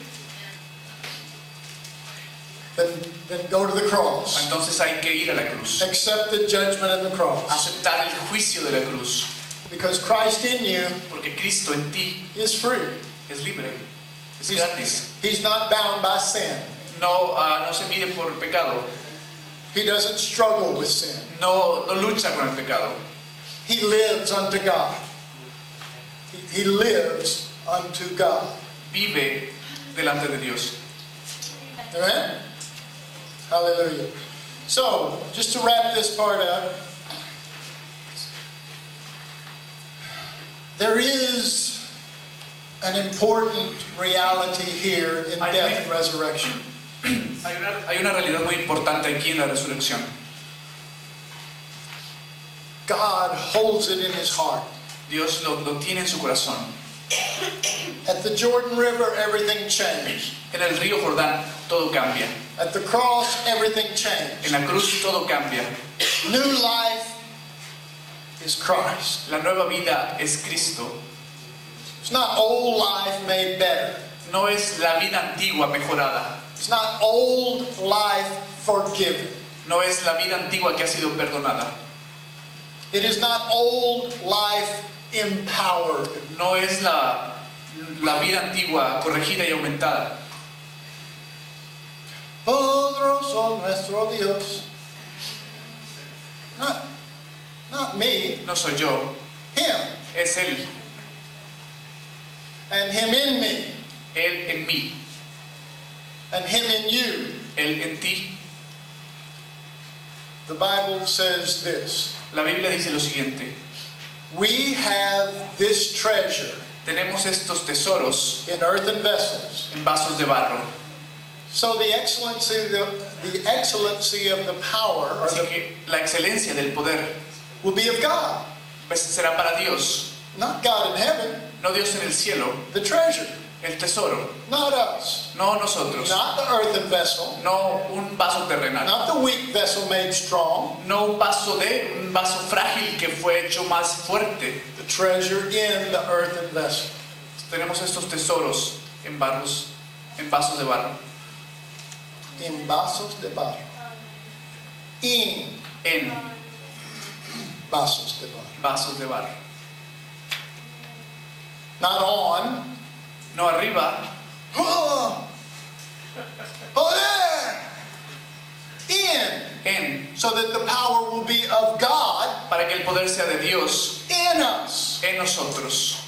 Then, then go to the cross. Entonces hay que ir a la cruz. Accept the judgment of the cross. Aceptar el juicio de la cruz. Because Christ in you Porque Cristo en ti is free. es libre. Es He's, gratis. he's not bound by sin. No, uh, no se mide por el pecado. He doesn't struggle with sin. No, no lucha con el pecado. He lives unto God. He, he lives unto God. Vive delante de Dios. Amen? Hallelujah. So, just to wrap this part up, there is an important reality here in death and resurrection. Hay una, hay una realidad muy importante aquí en la resurrección. God holds it in his heart. Dios lo, lo tiene en su corazón. At the Jordan River, everything changed. En el río Jordán todo cambia. At the cross, everything changed. En la cruz todo cambia. New life is Christ. La nueva vida es Cristo. It's not old life made better. No es la vida antigua mejorada. It's not old life forgiven. No es la vida antigua que ha sido perdonada. It is not old life empowered. No es la, la vida antigua corregida y aumentada. Poderoso nuestro Dios. Not, not me. No soy yo, Him. es Él. And Him in me. Él en mí, And Him in you. Él en ti. The Bible says this. La Biblia dice lo siguiente. We have this treasure Tenemos estos tesoros in earthen vessels. en vasos de barro. So the excellency, the, the excellency of the power or Así the, que la excelencia del poder will be of God. pues, será para Dios. Not God in heaven. No Dios en el cielo, The treasure. el tesoro. Not us. No nosotros. Not the earthen vessel. No un vaso terrenal. Not the weak vessel made strong. No un vaso de un vaso frágil que fue hecho más fuerte. The treasure in the earthen vessel. Tenemos estos tesoros en barros, en vasos de barro. In vasos de barro. In En vasos de barro. vasos de barro. Not on. No arriba, Oh, oh there. In. en, So that the power will be of God para que el poder sea de Dios in us. en nosotros.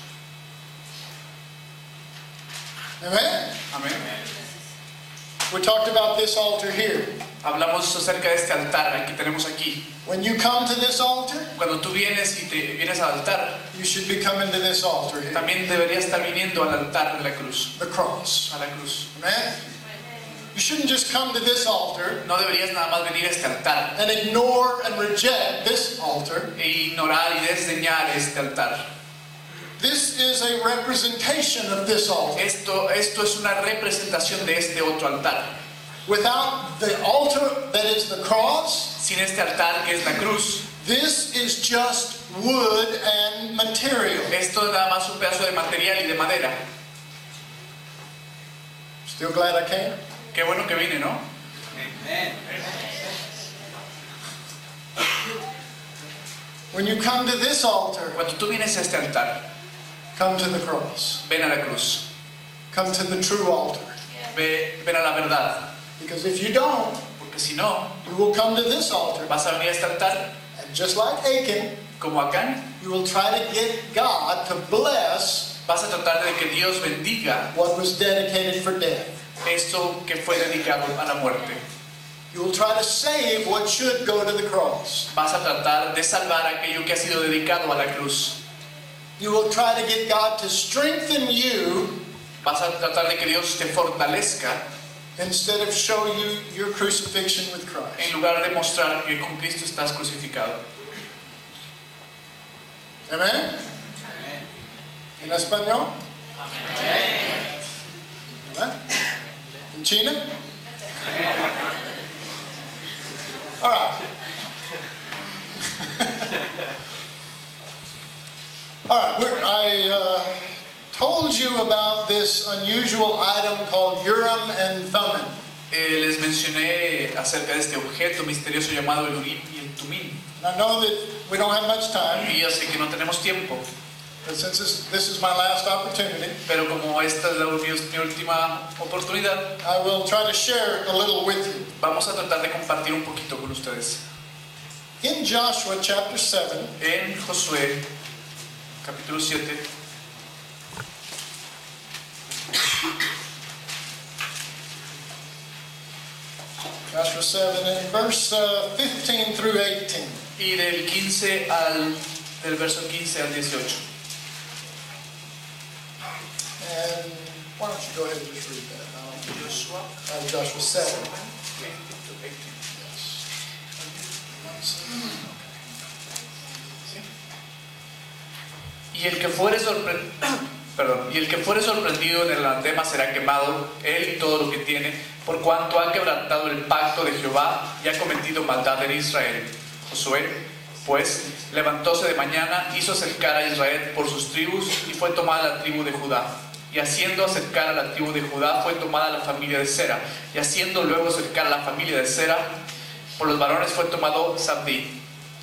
Amen? Amén. We talked about this altar here. Hablamos acerca de este altar que tenemos aquí. When you come to this altar, Cuando tú vienes y te vienes al altar, you should be coming to this altar here. también deberías estar viniendo al altar de la cruz. The cross. A la cruz. Amen? You shouldn't just come to this altar No deberías nada más venir a este altar and ignore and reject this altar. e ignorar y desdeñar este altar. This is a representation of this altar. Esto, esto es una representación de este otro altar. Without the altar that is the cross, Sin este altar que es la cruz, this is just wood and material. esto es nada más un pedazo de material y de madera. Still glad I came? Qué bueno que vine, ¿no? When you come to this altar, Cuando tú vienes a este altar, come to the cross. ven a la cruz. Come to the true altar. Ve, ven a la verdad. Because if you don't, Porque si no, you will come to this altar. vas a venir a este altar And just like Achan, como Acán. you will try to get God to bless Vas a tratar de que Dios bendiga what was dedicated for death. esto que fue dedicado a la muerte. You will try to save what should go to the cross. Vas a tratar de salvar aquello que ha sido dedicado a la cruz. You will try to get God to strengthen you Vas a tratar de que Dios te fortalezca instead of show you your crucifixion with en Christ. lugar de mostrar que con Cristo estás crucificado. Amen? ¿En español? Amen. In China? All right. All right, we're, I uh, told you about this unusual item called Urim and Thummim. Eh, les mencioné acerca de este objeto misterioso llamado el Urim y el Tumim. I know that we don't have much time, Y ya sé que no tenemos tiempo, but since this, this is my last opportunity, pero como esta es la, mi última oportunidad, I will try to share a little with you. vamos a tratar de compartir un poquito con ustedes. In Joshua chapter seven, En Josué, capítulo siete, Joshua seven, in verse uh, fifteen through eighteen. y del quince al del verso quince al dieciocho. And why don't you go ahead and just read that? Um, Joshua uh, Joshua seven. Y el que fuere sorprendido, perdón, y el que fuere sorprendido en el anatema será quemado, él y todo lo que tiene, por cuanto ha quebrantado el pacto de Jehová y ha cometido maldad en Israel. Josué, pues, levantóse de mañana, hizo acercar a Israel por sus tribus y fue tomada la tribu de Judá. Y haciendo acercar a la tribu de Judá fue tomada la familia de Sera. Y haciendo luego acercar a la familia de Sera, por los varones fue tomado Zabdi.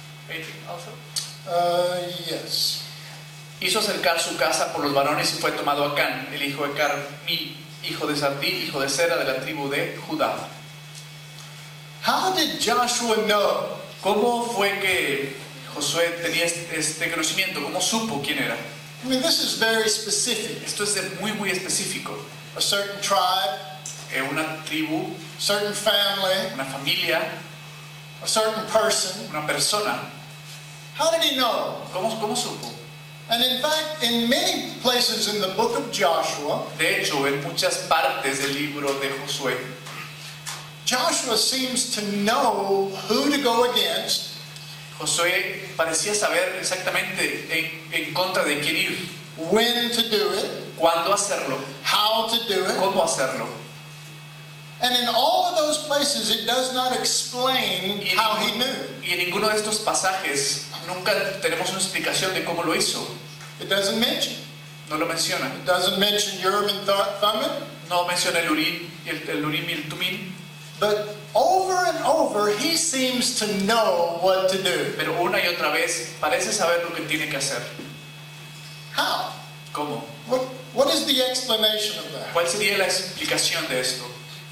Uh, yes. Hizo acercar su casa por los varones y fue tomado Acán, el hijo de Carmi, hijo de Zabdi, hijo de Sera, de la tribu de Judá. How did Joshua know? ¿Cómo fue que Josué tenía este conocimiento? ¿Cómo supo quién era? I mean, this is very specific. Esto es de muy muy específico. A certain tribe, Eh, una tribu, certain family, una familia, a certain person. una persona. How did he know? ¿Cómo, cómo supo? And in fact, in many places in the book of Joshua, De hecho, en muchas partes del libro de Josué, Joshua seems to know who to go against, Josué parecía saber exactamente en, en contra de quién ir, when to do it, cuándo hacerlo, how to do it. cómo hacerlo. And in all of those places, it does not explain Y en, how he knew. y en ninguno de estos pasajes nunca tenemos una explicación de cómo lo hizo. It doesn't mention. No lo menciona. It doesn't mention Urim and Th- Thummim. No menciona el Urim y el, el Urim y el Tumim. But over and over, he seems to know what to do. Pero una y otra vez parece saber lo que tiene que hacer. How? ¿Cómo? What, what is the explanation of that? ¿Cuál sería la explicación de esto?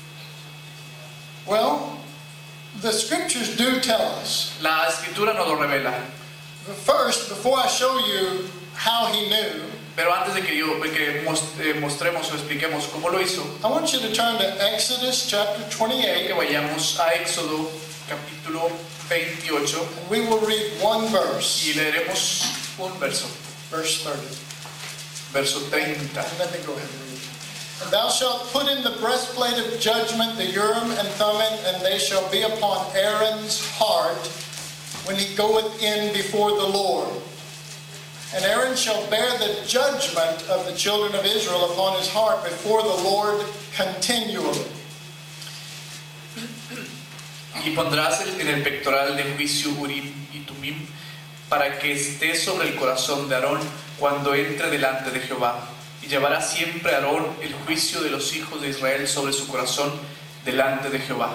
Well, the scriptures do tell us. La escritura nos lo revela. But first, before I show you how he knew, Pero antes de que, yo, de que mos- eh, mostremos o expliquemos cómo lo hizo, I want you to turn to Exodus chapter quiero que twenty-eight. vayamos a Éxodo capítulo veintiocho And we will read one verse, y leeremos un verso, verse thirty. verso treinta. Let me go ahead and read it. And thou shalt put in the breastplate of judgment the Urim and Thummim, and they shall be upon Aaron's heart when he goeth in before the Lord. And Aaron shall bear the judgment of the children of Israel upon his heart before the Lord continually. Y pondrás el- en el pectoral de juicio Urim y Tumim para que esté sobre el corazón de Aarón cuando entre delante de Jehová. Y llevará siempre Aarón el juicio de los hijos de Israel sobre su corazón delante de Jehová.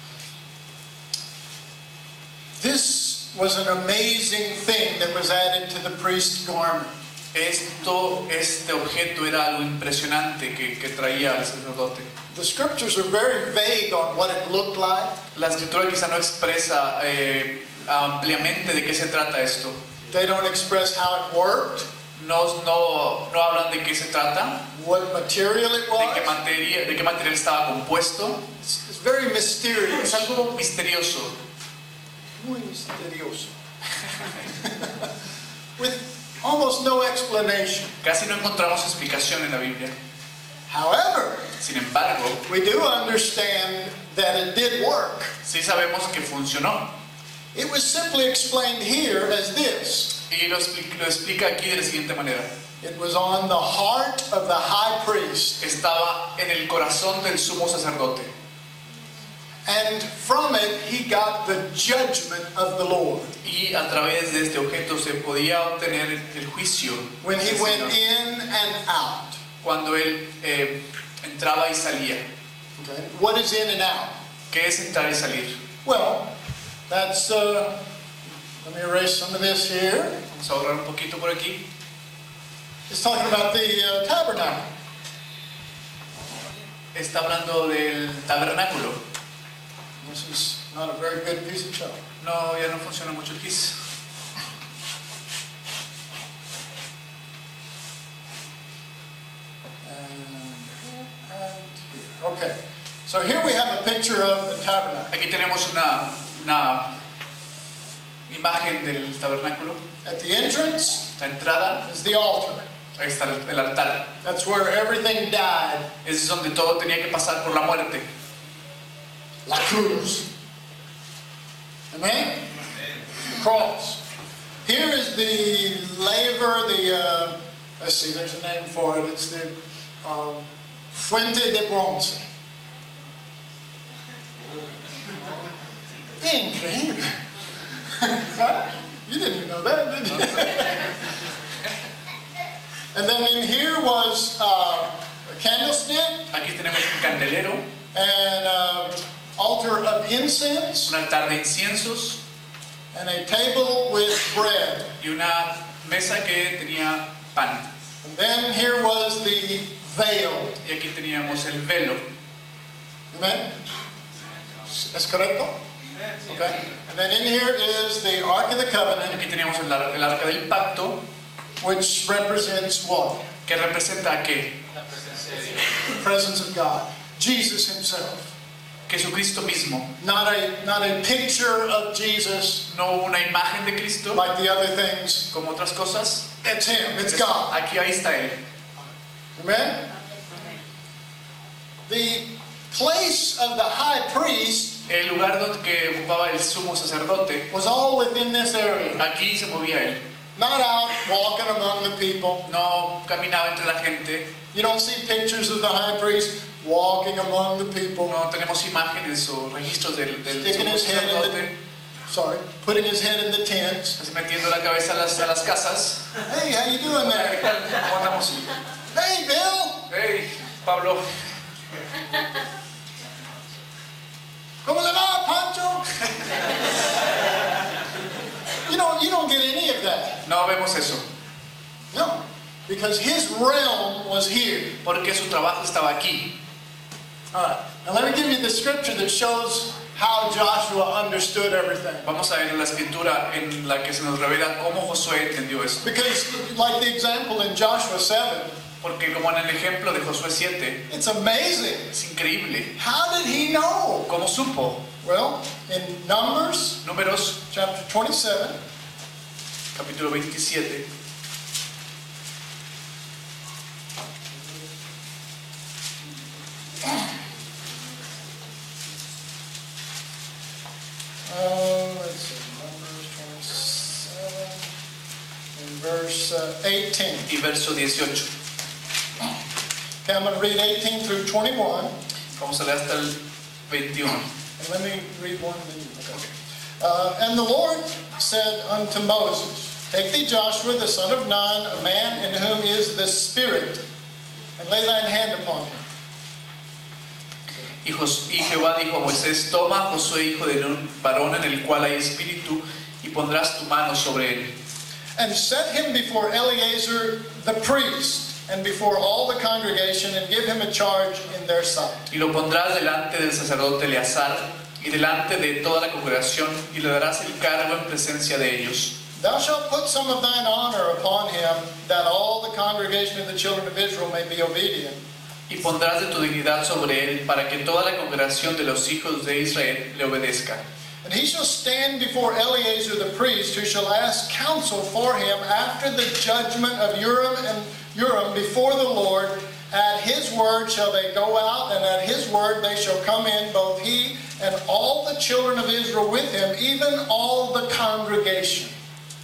This was an amazing thing that was added to the priest's garment. Esto, este objeto era algo impresionante que, que traía al sacerdote. The scriptures are very vague on what it looked like. La escritura quizá no expresa eh, ampliamente de qué se trata esto. They don't express how it worked, No, no, no hablan de qué se trata, what material it de qué, was. materia, de qué material estaba compuesto. It's, it's very Es mysterious. algo misterioso. Muy misterioso. With almost no explanation. Casi no encontramos explicación en la Biblia. However, Sin embargo, we do understand that it did work. sí sabemos que funcionó. It was simply explained here as this. Y lo explica, lo explica aquí de la siguiente manera. It was on the heart of the high priest. estaba en el corazón del sumo sacerdote. And from it he got the judgment of the Lord. Y a través de este objeto se podía obtener el juicio When he del went Señor, in and out. cuando él eh, entraba y salía. Okay. What is in and out? ¿Qué es entrar y salir? Well, that's, uh, let me erase some of this here. Vamos a ahorrar un poquito por aquí. It's talking about the uh, tabernacle. Está hablando del tabernáculo. This is not a very good piece of chalk. No, ya no funciona mucho el gis. And, and here. Okay. So here we have a picture of the tabernacle. Aquí tenemos una, una imagen del tabernáculo. At the entrance La entrada, is the altar. ahí está el, el altar. That's where everything died. Ese es donde todo tenía que pasar por la muerte. La cruz. Amen? The cross. Here is the laver, the, uh, let's see, there's a name for it. It's the um, Fuente de Bronce. Increíble. You didn't even know that, did you? And then in here was uh, a candlestick Aquí tenemos un candelero, and uh, altar of incense un altar de inciensos and a table with bread. y una mesa que tenía pan. And then here was the veil. Y aquí teníamos el velo. Amen? ¿Es correcto? Okay. And then in here is the Ark of the Covenant, Aquí teníamos el, ar- el arca del pacto, which represents what? que representa a qué? The presence of God. Jesus himself. Jesucristo mismo. Not a, not a picture of Jesus No una imagen de Cristo like the other things. como otras cosas. It's him. It's Es- God. Aquí ahí está Él. Amen? The place of the high priest El lugar donde que ocupaba el sumo sacerdote, was all within this area. aquí se movía Él. Not out walking among the people. No caminaba entre la gente. You don't see pictures of the high priest walking among the people. No tenemos imágenes o registros del, del Sticking sumo his head in sacerdote the, sorry, putting his head in the tents. así metiendo la cabeza a las, a las casas. Hey, how you doing ¿Qué there? tal? ¿Cómo andamos? Hey, Bill. Hey, Pablo. ¿Cómo le va, Pancho? You don't, you don't get any of that. No vemos eso, No, because his realm was here. porque su trabajo estaba aquí. All right, now let me give you the scripture that shows how Joshua understood everything. Vamos a ver la escritura en la que se nos revela cómo Josué entendió eso. Because, like the example in Joshua seven, Porque como en el ejemplo de Josué siete, it's amazing. es increíble. How did he know? ¿Cómo supo? Well, in Numbers Números, chapter twenty-seven, capítulo veintisiete. uh, let's see, Numbers twenty-seven, in verse uh, eighteen. Y verso dieciocho. Okay, I'm going to read eighteen through twenty-one. Vamos a leer hasta el veintiuno. And let me read one. Then you, okay. Uh, and the Lord said unto Moses, Take thee Joshua the son of Nun, a man in whom is the Spirit, and lay thine hand upon him. Y, Jos- y Jehová dijo a Moisés, toma Josué hijo de Nun, varón en el cual hay espíritu, y pondrás tu mano sobre él. And set him before Eleazar the priest, and before all the congregation, and give him a charge in their sight. Y lo pondrás delante del sacerdote Eleazar, y delante de toda la congregación, y le darás el cargo en presencia de ellos. Thou shalt put some of thine honor upon him, that all the congregation of the children of Israel may be obedient. Y pondrás de tu dignidad sobre él, para que toda la congregación de los hijos de Israel le obedezca. And he shall stand before Eleazar the priest, who shall ask counsel for him after the judgment of Urim and Urim before the Lord. At his word shall they go out, and at his word they shall come in, both he and all the children of Israel with him, even all the congregation.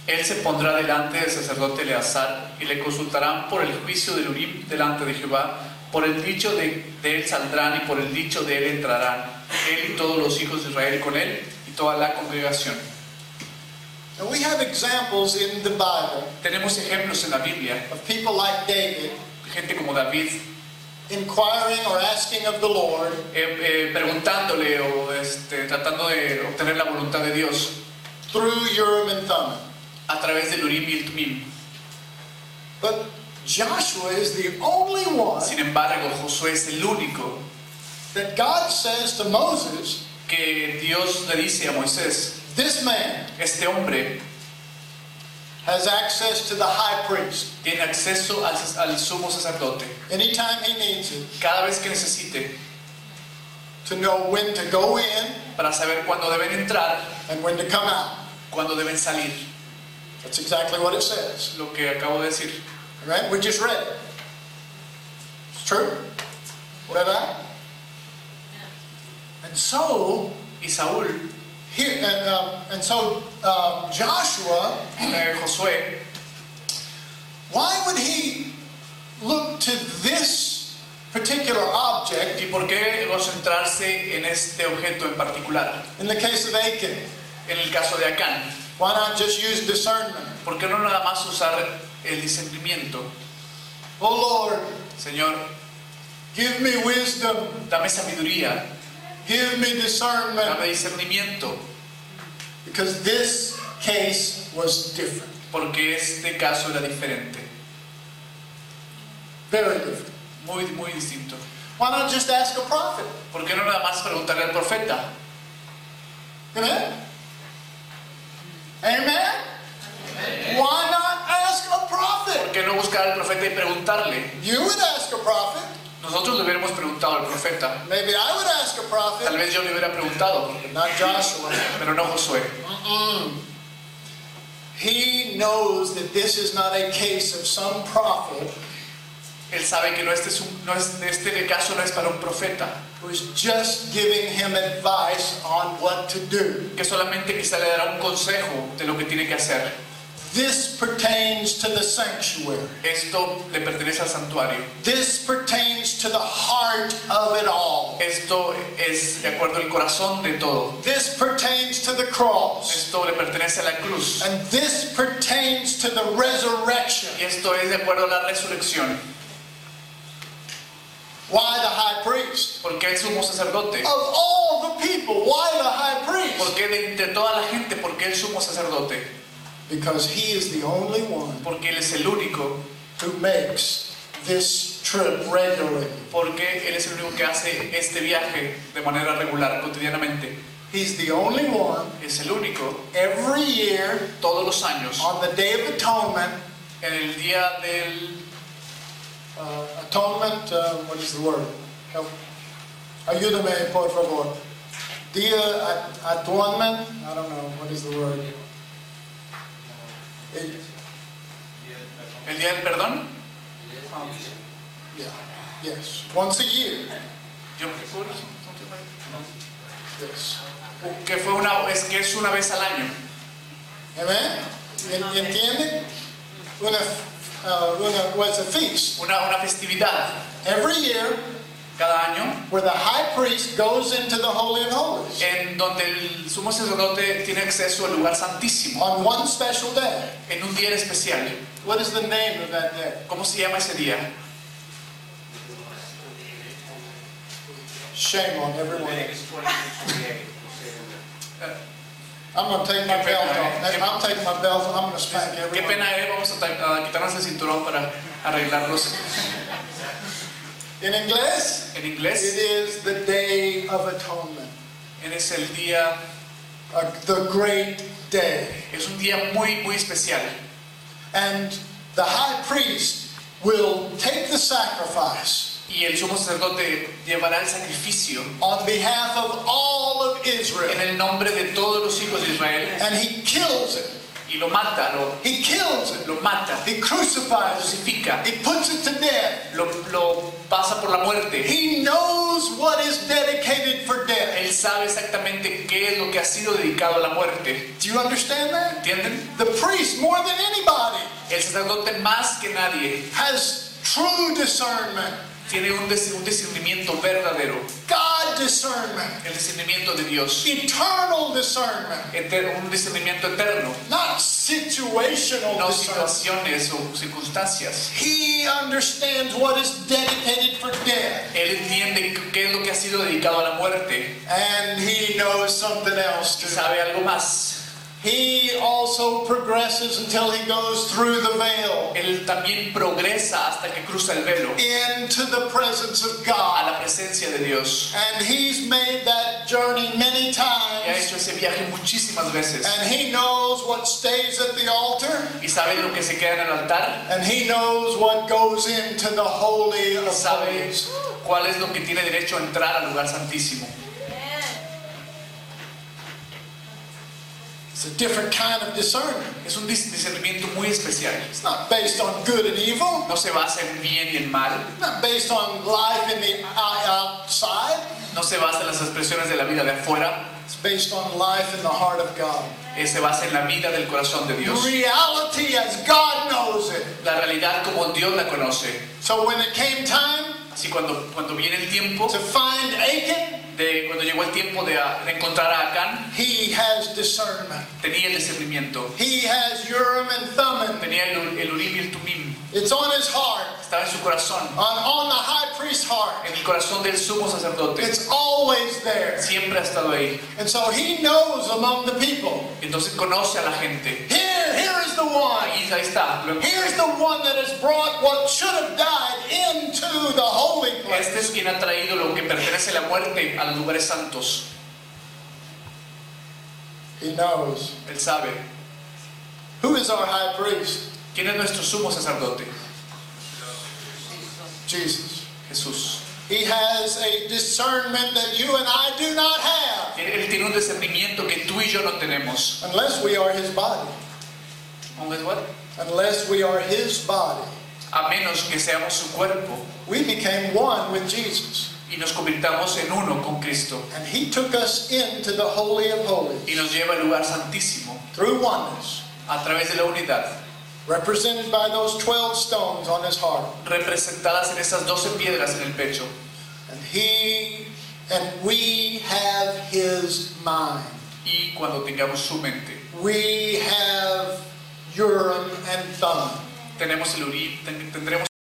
Él se pondrá delante del sacerdote Eleazar y le consultarán por el juicio del Urim delante de Jehová. Por el dicho de, de él saldrán y por el dicho de él entrarán, él y todos los hijos de Israel con él y toda la congregación. Now we have examples in the Bible Tenemos ejemplos en la Biblia, of people like David gente como David, inquiring or asking of the Lord eh, eh, preguntándole o este, tratando de obtener la voluntad de Dios through Urim and Thummim. a través del Urim y el Tumim. But Joshua is the only one Sin embargo, Josué es el único that God says to Moses, que Dios le dice a Moisés, this man este hombre has access to the high priest. tiene acceso al, al sumo sacerdote Anytime he needs it, cada vez que necesite to know when to go in para saber cuándo deben entrar, and when to come out. cuándo deben salir. That's exactly what it says. Lo que acabo de decir. Right? We just read it. It's true. ¿Verdad? And so, Y Saúl, here, and, uh, and so uh, Joshua, eh, Josué, why would he look to this particular object ¿y por qué concentrarse en este objeto en particular? in the case of Achan? En el caso de Acán, Why not just use discernment? ¿por qué no nada más usar el discernimiento? Oh Lord, Señor, give me wisdom, dame sabiduría, give me discernment, dame discernimiento, because this case was different, porque este caso era diferente, very different. muy, muy distinto. Why not just ask a prophet? ¿Por qué no nada más preguntarle al profeta? Amen? Amen? Why not ask a ¿Por prophet? qué no buscar al profeta y preguntarle? You would ask a prophet. Nosotros le hubiéramos preguntado al profeta. Maybe I would ask a Tal prophet. vez yo le hubiera preguntado, But not Joshua. pero no Josué. Mm-mm. He knows that this is not a case of some prophet Él sabe que no este, es un, no es, este caso no es para un profeta, who is just giving him advice on what to do. que solamente quizá le dará un consejo de lo que tiene que hacer. This pertains to the sanctuary. Esto le pertenece al santuario. This pertains to the heart of it all. Esto es de acuerdo al corazón de todo. This pertains to the cross. Esto le pertenece a la cruz. And this pertains to the resurrection. Y esto es de acuerdo a la resurrección. Why the high priest? ¿Por qué el sumo sacerdote? Of all the people, why the high priest? ¿Por qué de entre toda la gente? ¿Por qué el sumo sacerdote? Because he is the only one Porque Él es el único. who makes this trip regularly. Porque Él es el único que hace este viaje de manera regular, cotidianamente. He's the only one Es el único. every year Todos los años, on the Day of Atonement. en el día del Uh, atonement, uh, what is the word? Help. Ayúdame, por favor. Dia at- atonement, I don't know, what is the word? It- el día del perdón. um, yeah, yes, once a year. Yom Kippur, Yes. que fue una es que es una vez al año. Amen? ¿En- ¿Entiende? Una, uh, una, what's a feast? Una, una festividad Every year, cada año where the high priest goes into the Holy of Holies en donde el sumo sacerdote tiene acceso al lugar santísimo on one special day. en un día especial. What is the name of that day? ¿Cómo se llama ese día? Shame on everyone. Leviticus twenty-six twenty-eight. I'm going to take my Qué belt pena, off. eh. I'm taking my belt off. I'm going to spank Qué everyone. pena, eh, vamos a, ta- a quitarnos el cinturón para arreglarlos. In English, En it inglés, is the Day of Atonement. es el día, Uh, the great day. es un día muy, muy especial. And the high priest will take the sacrifice Y el sumo sacerdote llevará el sacrificio on behalf of all of en Israel. el nombre de todos los hijos de Israel And he kills it. y lo mata, lo, He kills it. lo mata, He crucifies it. crucifica, He puts it to death. lo, lo pasa por la muerte. He knows what is dedicated for death. Él Él sabe exactamente qué es lo que ha sido dedicado a la muerte. Do you understand that? ¿Entienden? The priest, more than anybody, El sacerdote más que nadie has true discernment, tiene un, dis- un discernimiento verdadero. God discernment, El discernimiento de Dios. eternal discernment, Eter- un discernimiento eterno. not situational No discernment. situaciones o circunstancias. He understands what is dedicated for death, Él entiende qué es lo que ha sido dedicado a la muerte. and he knows something else Y too. sabe algo más. He also progresses until he goes through the veil Él también progresa hasta que cruza el velo into the presence of a God. la presencia de Dios. And he's made that journey many Y ha times. hecho ese viaje muchísimas veces. And he knows what stays at the altar. Y sabe lo que se queda en el altar. And he knows what goes into the Holy of Sabe Holies. cuál es lo que tiene derecho a entrar al lugar santísimo. It's a different kind of discernment. Es un dis- discernimiento muy especial. It's not based on good and evil. No se basa en bien y en mal. It's not based on life in the outside. No se basa en las expresiones de la vida de afuera. It's based on life in the heart of God. Eh, Se basa en la vida del corazón de Dios. Reality as God knows it. La realidad como Dios la conoce. So when it came time Así cuando, cuando viene el tiempo, to find Achan, de, cuando llegó el tiempo de, de encontrar a Acán, he has discernment. tenía el discernimiento. He has Urim and Thummim. Tenía el, el Urim y el Tumim. It's on his heart, Estaba en su corazón. on, on the high priest's heart. En el corazón del sumo sacerdote. It's always there. Siempre ha estado ahí. And so he knows among the people. Entonces conoce a la gente. Here, here is the one. Ahí, ahí está. Luego, Here's the one that has brought what should have died into the holy place. este es quien ha traído lo que pertenece a la muerte a los lugares santos. He knows. Él sabe. Who is our high priest? ¿Quién es nuestro sumo sacerdote? Jesus. Jesús. He has a discernment that you and I do not have Él, él tiene un discernimiento que tú y yo no tenemos. unless we are his body. ¿Unless what? Unless we are his body. A menos que seamos su cuerpo We became one with Jesus. y nos convirtamos en uno con Cristo. And he took us into the Holy of Holies Y nos lleva al lugar santísimo through oneness, a través de la unidad, represented by those twelve stones on his heart. representadas en esas doce piedras en el pecho. And he and we have his mind. Y cuando tengamos su mente, We have Urim and Thummim. tenemos el Urim, ten- tendremos